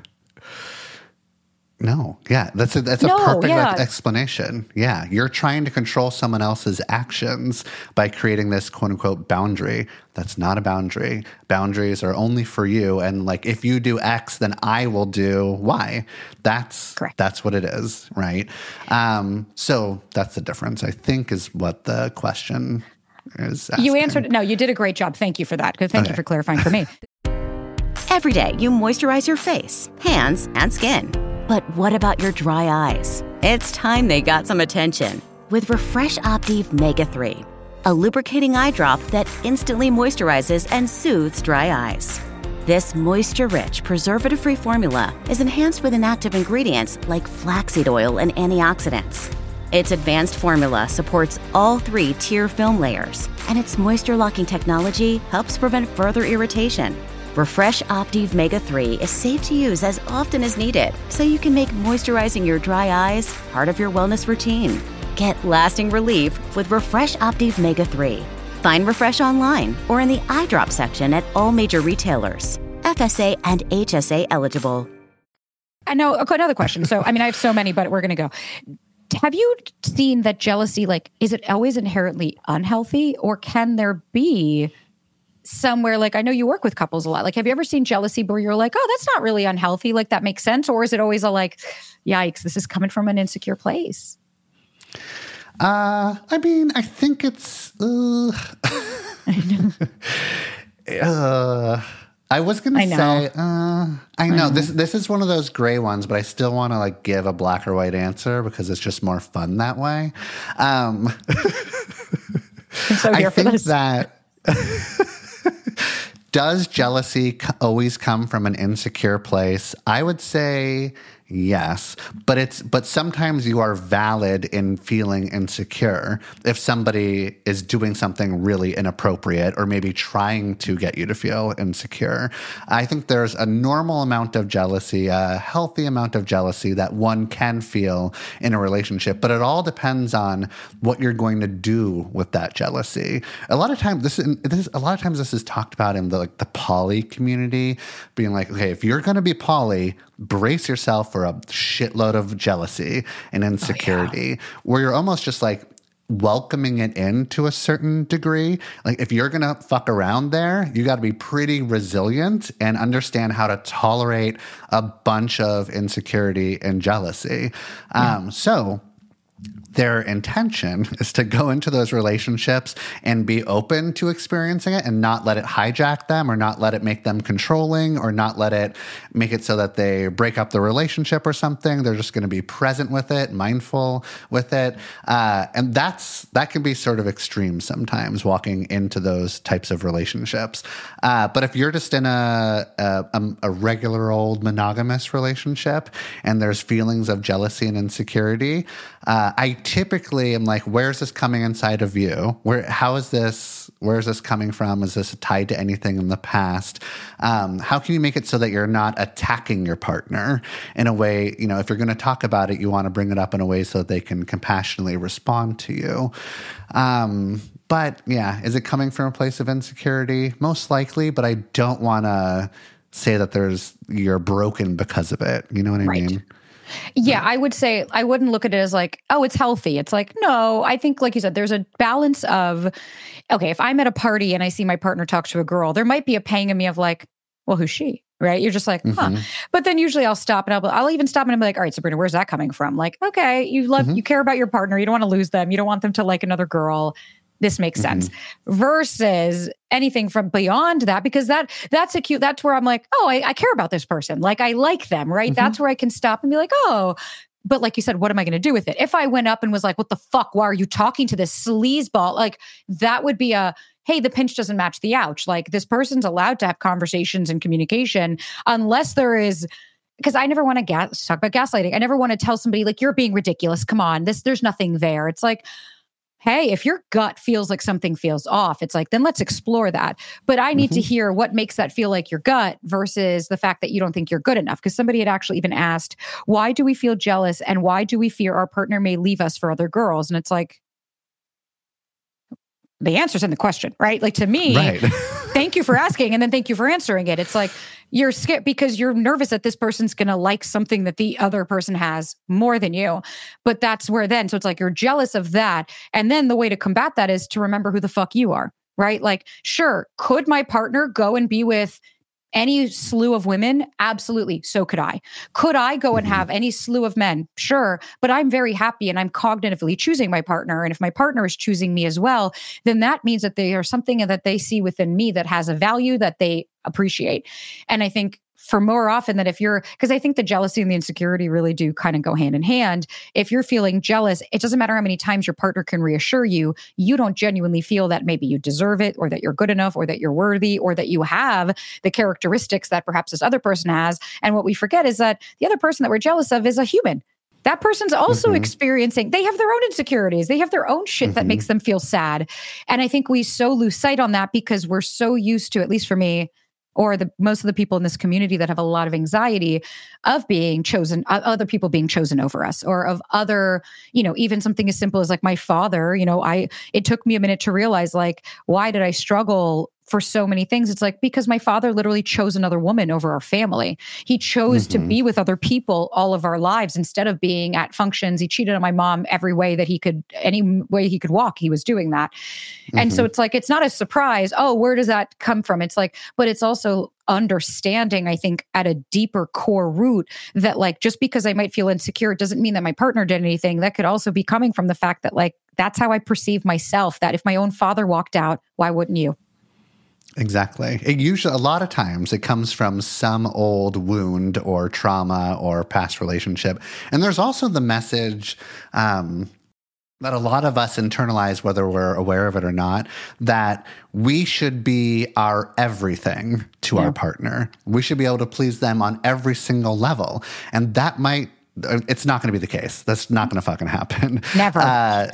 No, yeah, that's a, that's a no, perfect yeah. explanation. Yeah, you're trying to control someone else's actions by creating this quote unquote boundary. That's not a boundary. Boundaries are only for you. And like, if you do X, then I will do Y. That's correct. That's what it is, right? Um, so that's the difference, I think, is what the question is asking. You answered, no, you did a great job. Thank you for that. Thank okay. you for clarifying for me. Every day, you moisturize your face, hands, and skin. But what about your dry eyes? It's time they got some attention with Refresh Optive Mega three, a lubricating eye drop that instantly moisturizes and soothes dry eyes. This moisture-rich, preservative-free formula is enhanced with inactive ingredients like flaxseed oil and antioxidants. Its advanced formula supports all three tier film layers, and its moisture-locking technology helps prevent further irritation. Refresh Optive Mega three is safe to use as often as needed, so you can make moisturizing your dry eyes part of your wellness routine. Get lasting relief with Refresh Optive Mega three. Find Refresh online or in the eye drop section at all major retailers. F S A and H S A eligible. I know. Okay, another question. So, I mean, I have so many, but we're going to go. Have you seen that jealousy, like, is it always inherently unhealthy, or can there be somewhere, like, I know you work with couples a lot. Like, have you ever seen jealousy where you're like, oh, that's not really unhealthy. Like, that makes sense. Or is it always a like, yikes, this is coming from an insecure place? Uh, I mean, I think it's, uh, uh I was going to say, uh, I know this, this is one of those gray ones, but I still want to like give a black or white answer because it's just more fun that way. Um, I'm so here I for think this. that does jealousy always come from an insecure place? I would say yes, but it's but sometimes you are valid in feeling insecure if somebody is doing something really inappropriate or maybe trying to get you to feel insecure. I think there's a normal amount of jealousy, a healthy amount of jealousy that one can feel in a relationship, but it all depends on what you're going to do with that jealousy. A lot of times this is, this is a lot of times this is talked about in the like the poly community, being like, okay, if you're going to be poly, brace yourself for a shitload of jealousy and insecurity, oh, yeah. where you're almost just like welcoming it in to a certain degree. Like if you're going to fuck around there, you got to be pretty resilient and understand how to tolerate a bunch of insecurity and jealousy. Yeah. Um, so their intention is to go into those relationships and be open to experiencing it and not let it hijack them or not let it make them controlling or not let it make it so that they break up the relationship or something. They're just going to be present with it, mindful with it. Uh, and that's that can be sort of extreme sometimes, walking into those types of relationships. Uh, but if you're just in a, a, a regular old monogamous relationship and there's feelings of jealousy and insecurity, uh, I typically am like, where's this coming inside of you? Where, how is this, where is this coming from? Is this tied to anything in the past? Um, how can you make it so that you're not attacking your partner in a way, you know, if you're going to talk about it, you want to bring it up in a way so that they can compassionately respond to you. Um, but yeah, is it coming from a place of insecurity? Most likely, but I don't want to say that there's, you're broken because of it. You know what I right. mean? Yeah, I would say I wouldn't look at it as like, oh, it's healthy. It's like, no, I think like you said, there's a balance of, okay, if I'm at a party and I see my partner talk to a girl, there might be a pang in me of like, well, who's she? Right? You're just like, huh. Mm-hmm. But then usually I'll stop and I'll, I'll even stop and I'll be like, all right, Sabrina, where's that coming from? Like, okay, you love, mm-hmm. you care about your partner. You don't want to lose them. You don't want them to like another girl. This makes mm-hmm. sense. Versus anything from beyond that, because that that's a cute, that's where I'm like, oh, I, I care about this person. Like I like them, right? Mm-hmm. That's where I can stop and be like, oh, but like you said, what am I going to do with it? If I went up and was like, what the fuck? Why are you talking to this sleazeball? Like that would be a, hey, the pinch doesn't match the ouch. Like this person's allowed to have conversations and communication unless there is, because I never want to gas, talk about gaslighting. I never want to tell somebody like, you're being ridiculous. Come on, this, there's nothing there. It's like, hey, if your gut feels like something feels off, it's like, then let's explore that. But I need mm-hmm. to hear what makes that feel like your gut versus the fact that you don't think you're good enough. Because somebody had actually even asked, why do we feel jealous and why do we fear our partner may leave us for other girls? And it's like, the answer's in the question, right? Like to me, right. Thank you for asking and then thank you for answering it. It's like, you're scared because you're nervous that this person's going to like something that the other person has more than you. But that's where then, so it's like you're jealous of that. And then the way to combat that is to remember who the fuck you are, right? Like, sure, could my partner go and be with any slew of women? Absolutely. So could I. Could I go and have any slew of men? Sure. But I'm very happy and I'm cognitively choosing my partner. And if my partner is choosing me as well, then that means that they are something that they see within me that has a value that they appreciate. And I think for more often that if you're, because I think the jealousy and the insecurity really do kind of go hand in hand. If you're feeling jealous, it doesn't matter how many times your partner can reassure you, you don't genuinely feel that maybe you deserve it or that you're good enough or that you're worthy or that you have the characteristics that perhaps this other person has. And what we forget is that the other person that we're jealous of is a human. That person's also mm-hmm. experiencing, they have their own insecurities. They have their own shit mm-hmm. that makes them feel sad. And I think we so lose sight on that because we're so used to, at least for me, or the most of the people in this community that have a lot of anxiety of being chosen, uh, other people being chosen over us, or of other, you know, even something as simple as like my father, you know, I, it took me a minute to realize like, why did I struggle for so many things? It's like, because my father literally chose another woman over our family. He chose mm-hmm. to be with other people all of our lives instead of being at functions. He cheated on my mom every way that he could, any way he could walk, he was doing that. Mm-hmm. And so it's like, it's not a surprise. Oh, where does that come from? It's like, but it's also understanding, I think, at a deeper core root that like, just because I might feel insecure, it doesn't mean that my partner did anything. That could also be coming from the fact that like, that's how I perceive myself, that if my own father walked out, why wouldn't you? Exactly. It usually, a lot of times, it comes from some old wound or trauma or past relationship. And there's also the message um, that a lot of us internalize, whether we're aware of it or not, that we should be our everything to yeah. our partner. We should be able to please them on every single level. And that might It's not going to be the case. That's not going to fucking happen. Never. Uh,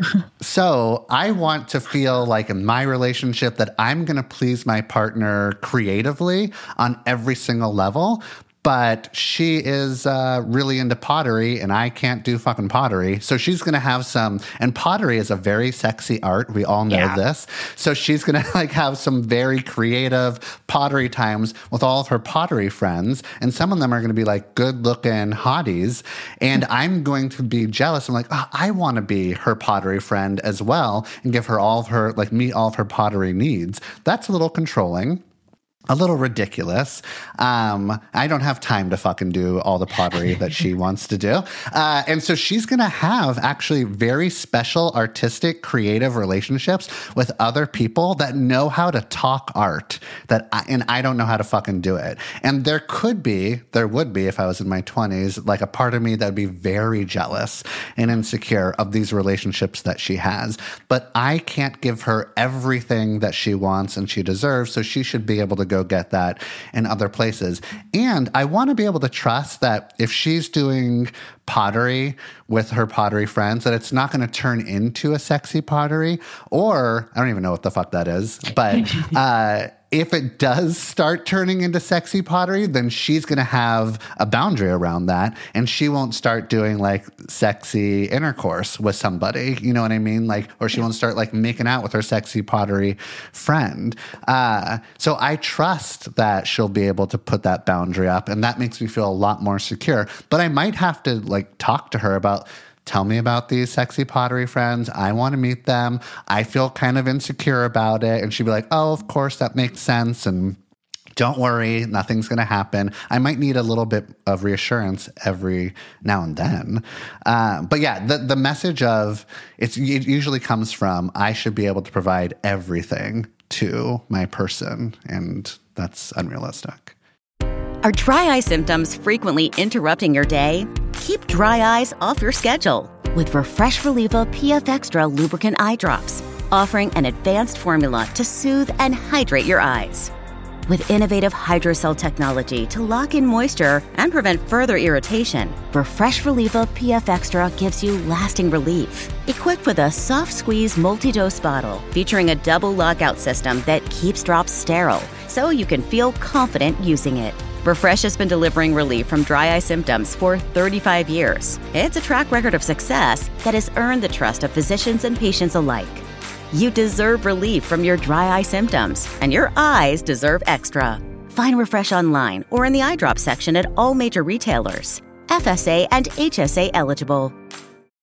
so I want to feel like in my relationship that I'm going to please my partner creatively on every single level. But she is uh, really into pottery, and I can't do fucking pottery. So she's going to have some, and pottery is a very sexy art. We all know yeah. this. So she's going to like have some very creative pottery times with all of her pottery friends. And some of them are going to be like good looking hotties. And I'm going to be jealous. I'm like, oh, I want to be her pottery friend as well and give her all of her, like meet all of her pottery needs. That's a little controlling. A little ridiculous. Um, I don't have time to fucking do all the pottery that she wants to do. Uh, and so she's going to have actually very special artistic, creative relationships with other people that know how to talk art, that I, and I don't know how to fucking do it. And there could be, there would be, if I was in my twenties, like a part of me that would be very jealous and insecure of these relationships that she has. But I can't give her everything that she wants and she deserves, so she should be able to go get that in other places. And I want to be able to trust that if she's doing pottery with her pottery friends, that it's not going to turn into a sexy pottery, or I don't even know what the fuck that is, but uh, if it does start turning into sexy pottery, then she's going to have a boundary around that, and she won't start doing like sexy intercourse with somebody, you know what I mean? Like, or she won't start like making out with her sexy pottery friend. Uh, so I trust that she'll be able to put that boundary up, and that makes me feel a lot more secure. But I might have to like talk to her about, tell me about these sexy pottery friends. I want to meet them. I feel kind of insecure about it. And she'd be like, oh, of course, that makes sense. And don't worry, nothing's going to happen. I might need a little bit of reassurance every now and then. Uh, but yeah, the, the message of it's, it usually comes from, I should be able to provide everything to my person. And that's unrealistic. Are dry eye symptoms frequently interrupting your day? Keep dry eyes off your schedule with Refresh Relievo P F Extra Lubricant Eye Drops, offering an advanced formula to soothe and hydrate your eyes. With innovative hydrocell technology to lock in moisture and prevent further irritation, Refresh Relievo P F Extra gives you lasting relief. Equipped with a soft squeeze multi-dose bottle featuring a double lockout system that keeps drops sterile, so you can feel confident using it. Refresh has been delivering relief from dry eye symptoms for thirty-five years. It's a track record of success that has earned the trust of physicians and patients alike. You deserve relief from your dry eye symptoms, and your eyes deserve extra. Find Refresh online or in the eye drop section at all major retailers. F S A and H S A eligible.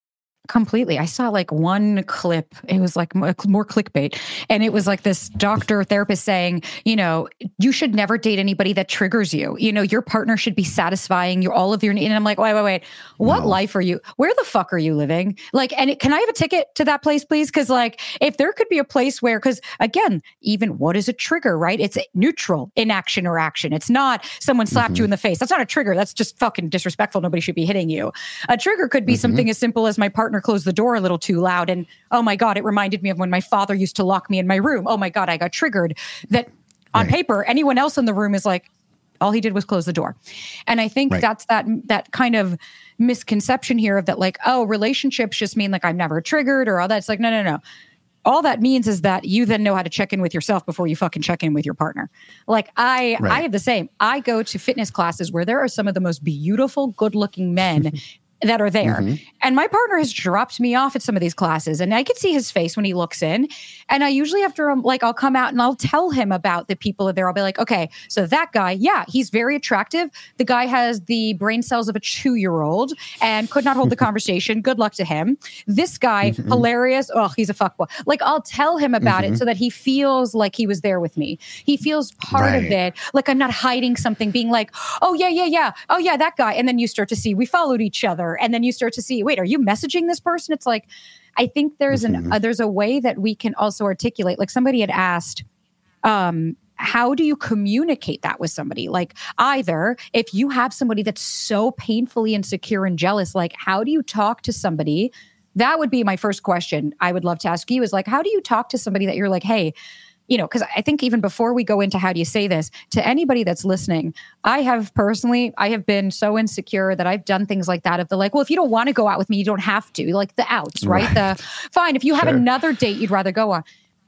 Completely. I saw like one clip. It was like more clickbait. And it was like this doctor therapist saying, you know, you should never date anybody that triggers you. You know, your partner should be satisfying your all of your needs. And I'm like, wait, wait, wait. What no. life are you? Where the fuck are you living? Like, and it, can I have a ticket to that place, please? Because like, if there could be a place where, because again, even what is a trigger, right? It's neutral, inaction or action. It's not someone slapped mm-hmm. you in the face. That's not a trigger. That's just fucking disrespectful. Nobody should be hitting you. A trigger could be mm-hmm. something as simple as my partner closed the door a little too loud. And oh my God, it reminded me of when my father used to lock me in my room. Oh my God, I got triggered. That on right. paper, anyone else in the room is like, all he did was close the door. And I think right. that's that that kind of misconception here of that like, oh, relationships just mean like I'm never triggered or all that. It's like, no, no, no. All that means is that you then know how to check in with yourself before you fucking check in with your partner. Like I, right. I have the same. I go to fitness classes where there are some of the most beautiful, good-looking men that are there. Mm-hmm. And my partner has dropped me off at some of these classes and I can see his face when he looks in. And I usually after um, like, I'll come out and I'll tell him about the people there. I'll be like, okay, so that guy, yeah, he's very attractive. The guy has the brain cells of a two-year-old and could not hold the conversation. Good luck to him. This guy, mm-hmm. hilarious. Oh, he's a fuckboy. Like I'll tell him about mm-hmm. it so that he feels like he was there with me. He feels part right. of it. Like I'm not hiding something, being like, oh yeah, yeah, yeah. Oh yeah, that guy. And then you start to see, we followed each other. And then you start to see, wait, are you messaging this person? It's like, I think there's mm-hmm. an uh, there's a way that we can also articulate. Like somebody had asked, um, how do you communicate that with somebody? Like either if you have somebody that's so painfully insecure and jealous, like how do you talk to somebody? That would be my first question I would love to ask you is like, how do you talk to somebody that you're like, hey, you know, because I think even before we go into how do you say this, to anybody that's listening, I have personally, I have been so insecure that I've done things like that of the like, well, if you don't want to go out with me, you don't have to. Like the outs, right? right. The fine, if you have sure. another date you'd rather go on.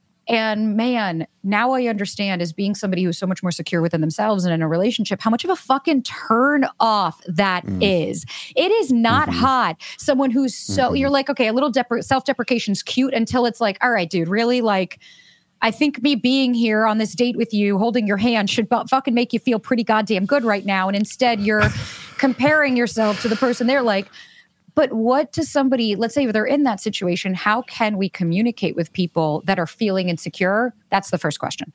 And man, now I understand as being somebody who's so much more secure within themselves and in a relationship, how much of a fucking turn off that mm. is. It is not mm-hmm. hot. Someone who's so, mm-hmm. you're like, okay, a little depre- self-deprecation's cute until it's like, all right, dude, really like, I think me being here on this date with you, holding your hand should bu- fucking make you feel pretty goddamn good right now. And instead you're comparing yourself to the person they're like, but what to somebody, let's say if they're in that situation, how can we communicate with people that are feeling insecure? That's the first question.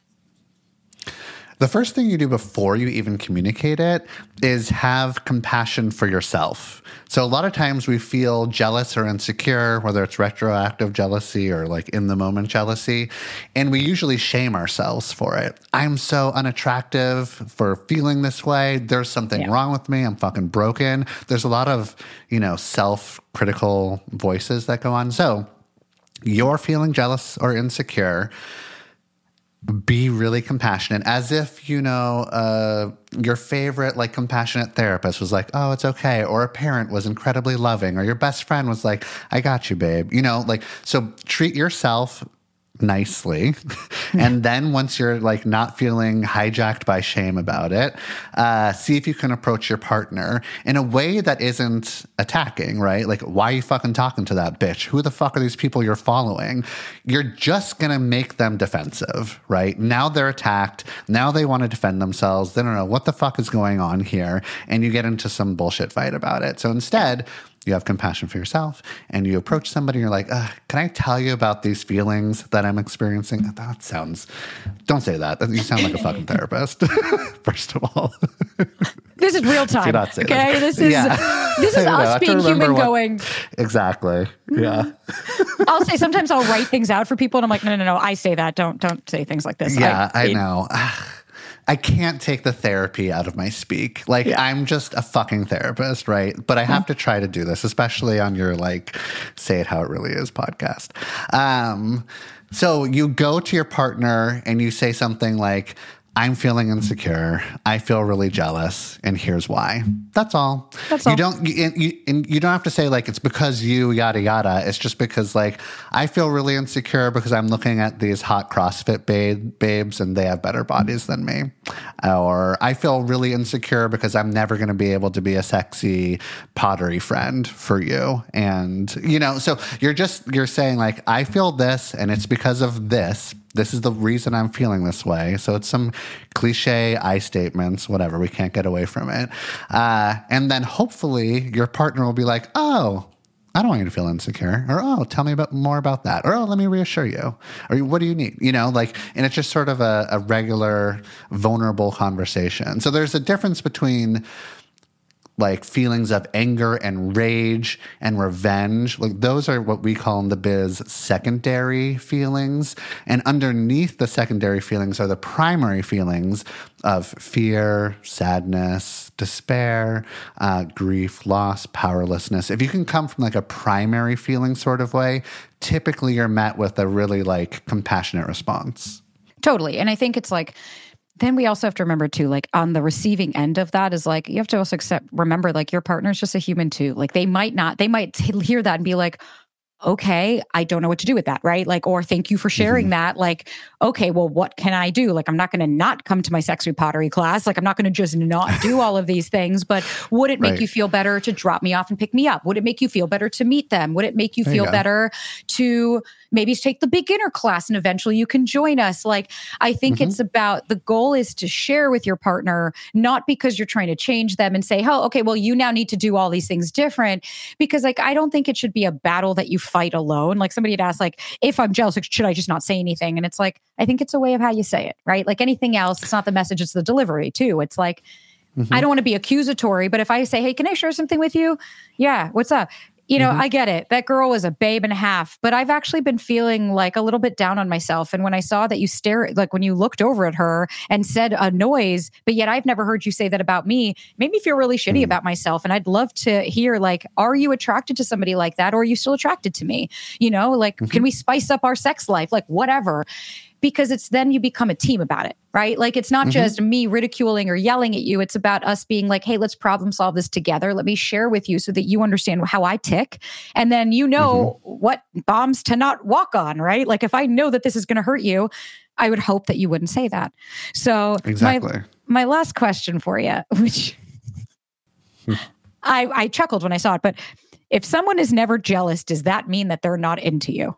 The first thing you do before you even communicate it is have compassion for yourself. So a lot of times we feel jealous or insecure, whether it's retroactive jealousy or like in the moment jealousy, and we usually shame ourselves for it. I'm so unattractive for feeling this way. There's something yeah. wrong with me. I'm fucking broken. There's a lot of, you know, self-critical voices that go on. So you're feeling jealous or insecure. Be really compassionate, as if, you know, uh, your favorite, like, compassionate therapist was like, oh, it's okay. Or a parent was incredibly loving. Or your best friend was like, I got you, babe. You know, like, so treat yourself nicely. And then once you're like not feeling hijacked by shame about it, uh, see if you can approach your partner in a way that isn't attacking, right? Like, why are you fucking talking to that bitch? Who the fuck are these people you're following? You're just going to make them defensive, right? Now they're attacked. Now they want to defend themselves. They don't know what the fuck is going on here. And you get into some bullshit fight about it. So instead, you have compassion for yourself and you approach somebody and you're like, can I tell you about these feelings that I'm experiencing? That sounds, don't say that. You sound like a fucking therapist, first of all. This is real time. Do not say okay? that. This is, yeah. this is us being human what, going. Exactly. Yeah. I'll say, sometimes I'll write things out for people and I'm like, no, no, no, I say that. Don't, don't say things like this. Yeah, I, I, I know. I can't take the therapy out of my speak. Like, yeah. I'm just a fucking therapist, right? But I have mm-hmm. to try to do this, especially on your, like, say it how it really is podcast. Um, so you go to your partner and you say something like, I'm feeling insecure. I feel really jealous, and here's why. That's all. That's all. You don't. You, you, and you don't have to say like it's because you yada yada. It's just because like I feel really insecure because I'm looking at these hot CrossFit babe, babes and they have better bodies than me, or I feel really insecure because I'm never going to be able to be a sexy pottery friend for you. And you know, so you're just you're saying like I feel this, and it's because of this. This is the reason I'm feeling this way. So it's some cliche I statements, whatever. We can't get away from it. Uh, and then hopefully your partner will be like, oh, I don't want you to feel insecure. Or, oh, tell me about more about that. Or, oh, let me reassure you. Or, what do you need? You know, like, and it's just sort of a, a regular, vulnerable conversation. So there's a difference between like feelings of anger and rage and revenge. Like those are what we call in the biz secondary feelings. And underneath the secondary feelings are the primary feelings of fear, sadness, despair, uh, grief, loss, powerlessness. If you can come from like a primary feeling sort of way, typically you're met with a really like compassionate response. Totally. And I think it's like, then we also have to remember too, like on the receiving end of that is like, you have to also accept, remember like your partner's just a human too. Like they might not, they might t- hear that and be like, okay, I don't know what to do with that, right? Like, or thank you for sharing mm-hmm. that. Like, okay, well, what can I do? Like, I'm not going to not come to my sexury pottery class. Like, I'm not going to just not do all of these things, but would it make right. you feel better to drop me off and pick me up? Would it make you feel better to meet them? Would it make you there feel you better to maybe take the beginner class and eventually you can join us? Like, I think mm-hmm. it's about, the goal is to share with your partner, not because you're trying to change them and say, oh, okay, well, you now need to do all these things different. Because like, I don't think it should be a battle that you fight alone. Like somebody had asked, like, if I'm jealous, like, should I just not say anything? And it's like, I think it's a way of how you say it, right? Like anything else, it's not the message, it's the delivery too. It's like, mm-hmm. I don't want to be accusatory, but if I say, hey, can I share something with you? Yeah, what's up? You know, mm-hmm. I get it. That girl was a babe and a half, but I've actually been feeling like a little bit down on myself. And when I saw that you stare, like when you looked over at her and said a noise, but yet I've never heard you say that about me, it made me feel really shitty mm. about myself. And I'd love to hear, like, are you attracted to somebody like that? Or are you still attracted to me? You know, like, mm-hmm. can we spice up our sex life? Like, whatever. Because it's then you become a team about it, right? Like it's not mm-hmm. just me ridiculing or yelling at you. It's about us being like, hey, let's problem solve this together. Let me share with you so that you understand how I tick. And then you know mm-hmm. what bombs to not walk on, right? Like if I know that this is going to hurt you, I would hope that you wouldn't say that. So exactly. my, my last question for you, which I, I chuckled when I saw it, but if someone is never jealous, does that mean that they're not into you?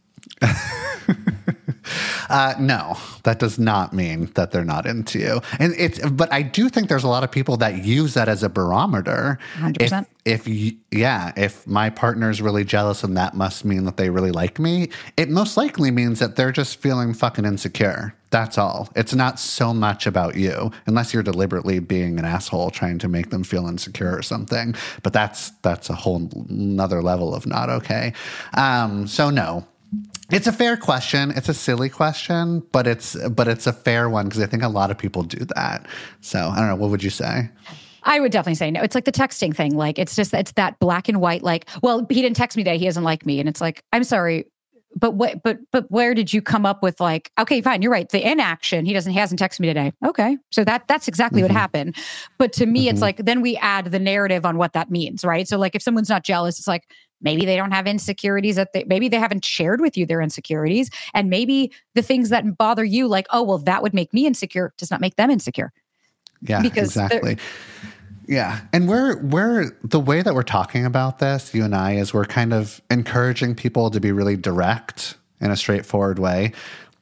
Uh, no, that does not mean that they're not into you. And it's, but I do think there's a lot of people that use that as a barometer. one hundred percent. If, if you, yeah, if my partner's really jealous and that must mean that they really like me, it most likely means that they're just feeling fucking insecure. That's all. It's not so much about you, unless you're deliberately being an asshole trying to make them feel insecure or something. But that's, that's a whole nother level of not okay. Um, so no. It's a fair question. It's a silly question, but it's but it's a fair one because I think a lot of people do that. So I don't know. What would you say? I would definitely say no. It's like the texting thing. Like it's just it's that black and white. Like, well, he didn't text me today. He doesn't like me, and it's like, I'm sorry, but what? But but where did you come up with like? Okay, fine, you're right. The inaction. He doesn't. He hasn't texted me today. Okay, so that that's exactly mm-hmm. what happened. But to me, mm-hmm. it's like then we add the narrative on what that means, right? So like if someone's not jealous, it's like, maybe they don't have insecurities that they, maybe they haven't shared with you their insecurities. And maybe the things that bother you, like, oh, well, that would make me insecure, does not make them insecure. Yeah, because exactly. Yeah. And we're, we're, the way that we're talking about this, you and I, is we're kind of encouraging people to be really direct in a straightforward way.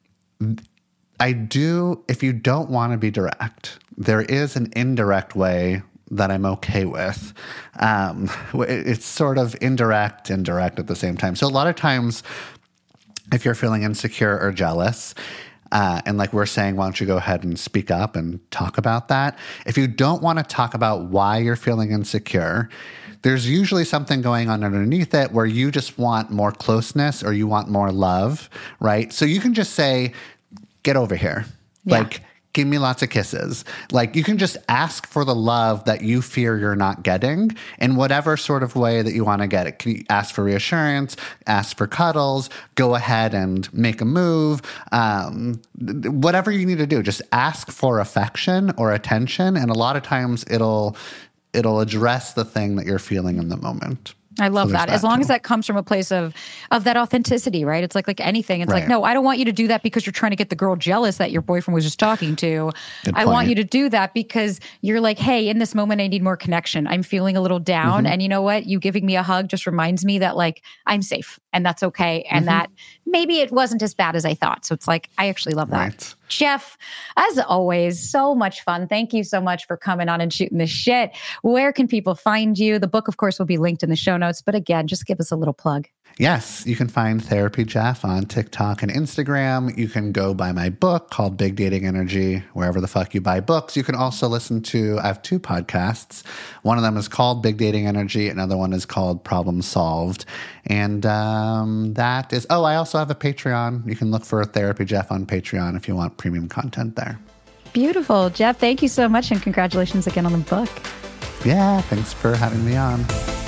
I do, if you don't want to be direct, there is an indirect way that I'm okay with. Um, it's sort of indirect and direct at the same time. So a lot of times, if you're feeling insecure or jealous, uh, and like we're saying, why don't you go ahead and speak up and talk about that? If you don't want to talk about why you're feeling insecure, there's usually something going on underneath it where you just want more closeness or you want more love, right? So you can just say, get over here. Yeah. Like, give me lots of kisses. Like you can just ask for the love that you fear you're not getting in whatever sort of way that you want to get it. Can you ask for reassurance, ask for cuddles, go ahead and make a move, um, whatever you need to do. Just ask for affection or attention. And a lot of times it'll, it'll address the thing that you're feeling in the moment. I love so that. that. As long too. as that comes from a place of of that authenticity, right? It's like like anything. It's right. like, no, I don't want you to do that because you're trying to get the girl jealous that your boyfriend was just talking to. Good I point. want you to do that because you're like, hey, in this moment, I need more connection. I'm feeling a little down. Mm-hmm. And you know what? You giving me a hug just reminds me that like I'm safe. and that's okay. And Mm-hmm. that maybe it wasn't as bad as I thought. So it's like, I actually love that. Right. Jeff, as always, so much fun. Thank you so much for coming on and shooting the shit. Where can people find you? The book, of course, will be linked in the show notes. But again, just give us a little plug. Yes, you can find Therapy Jeff on TikTok and Instagram. You can go buy my book called Big Dating Energy, wherever the fuck you buy books. You can also listen to, I have two podcasts. One of them is called Big Dating Energy. Another one is called Problem Solved. And um, that is, oh, I also have a Patreon. You can look for Therapy Jeff on Patreon if you want premium content there. Beautiful. Jeff, thank you so much. And congratulations again on the book. Yeah, thanks for having me on.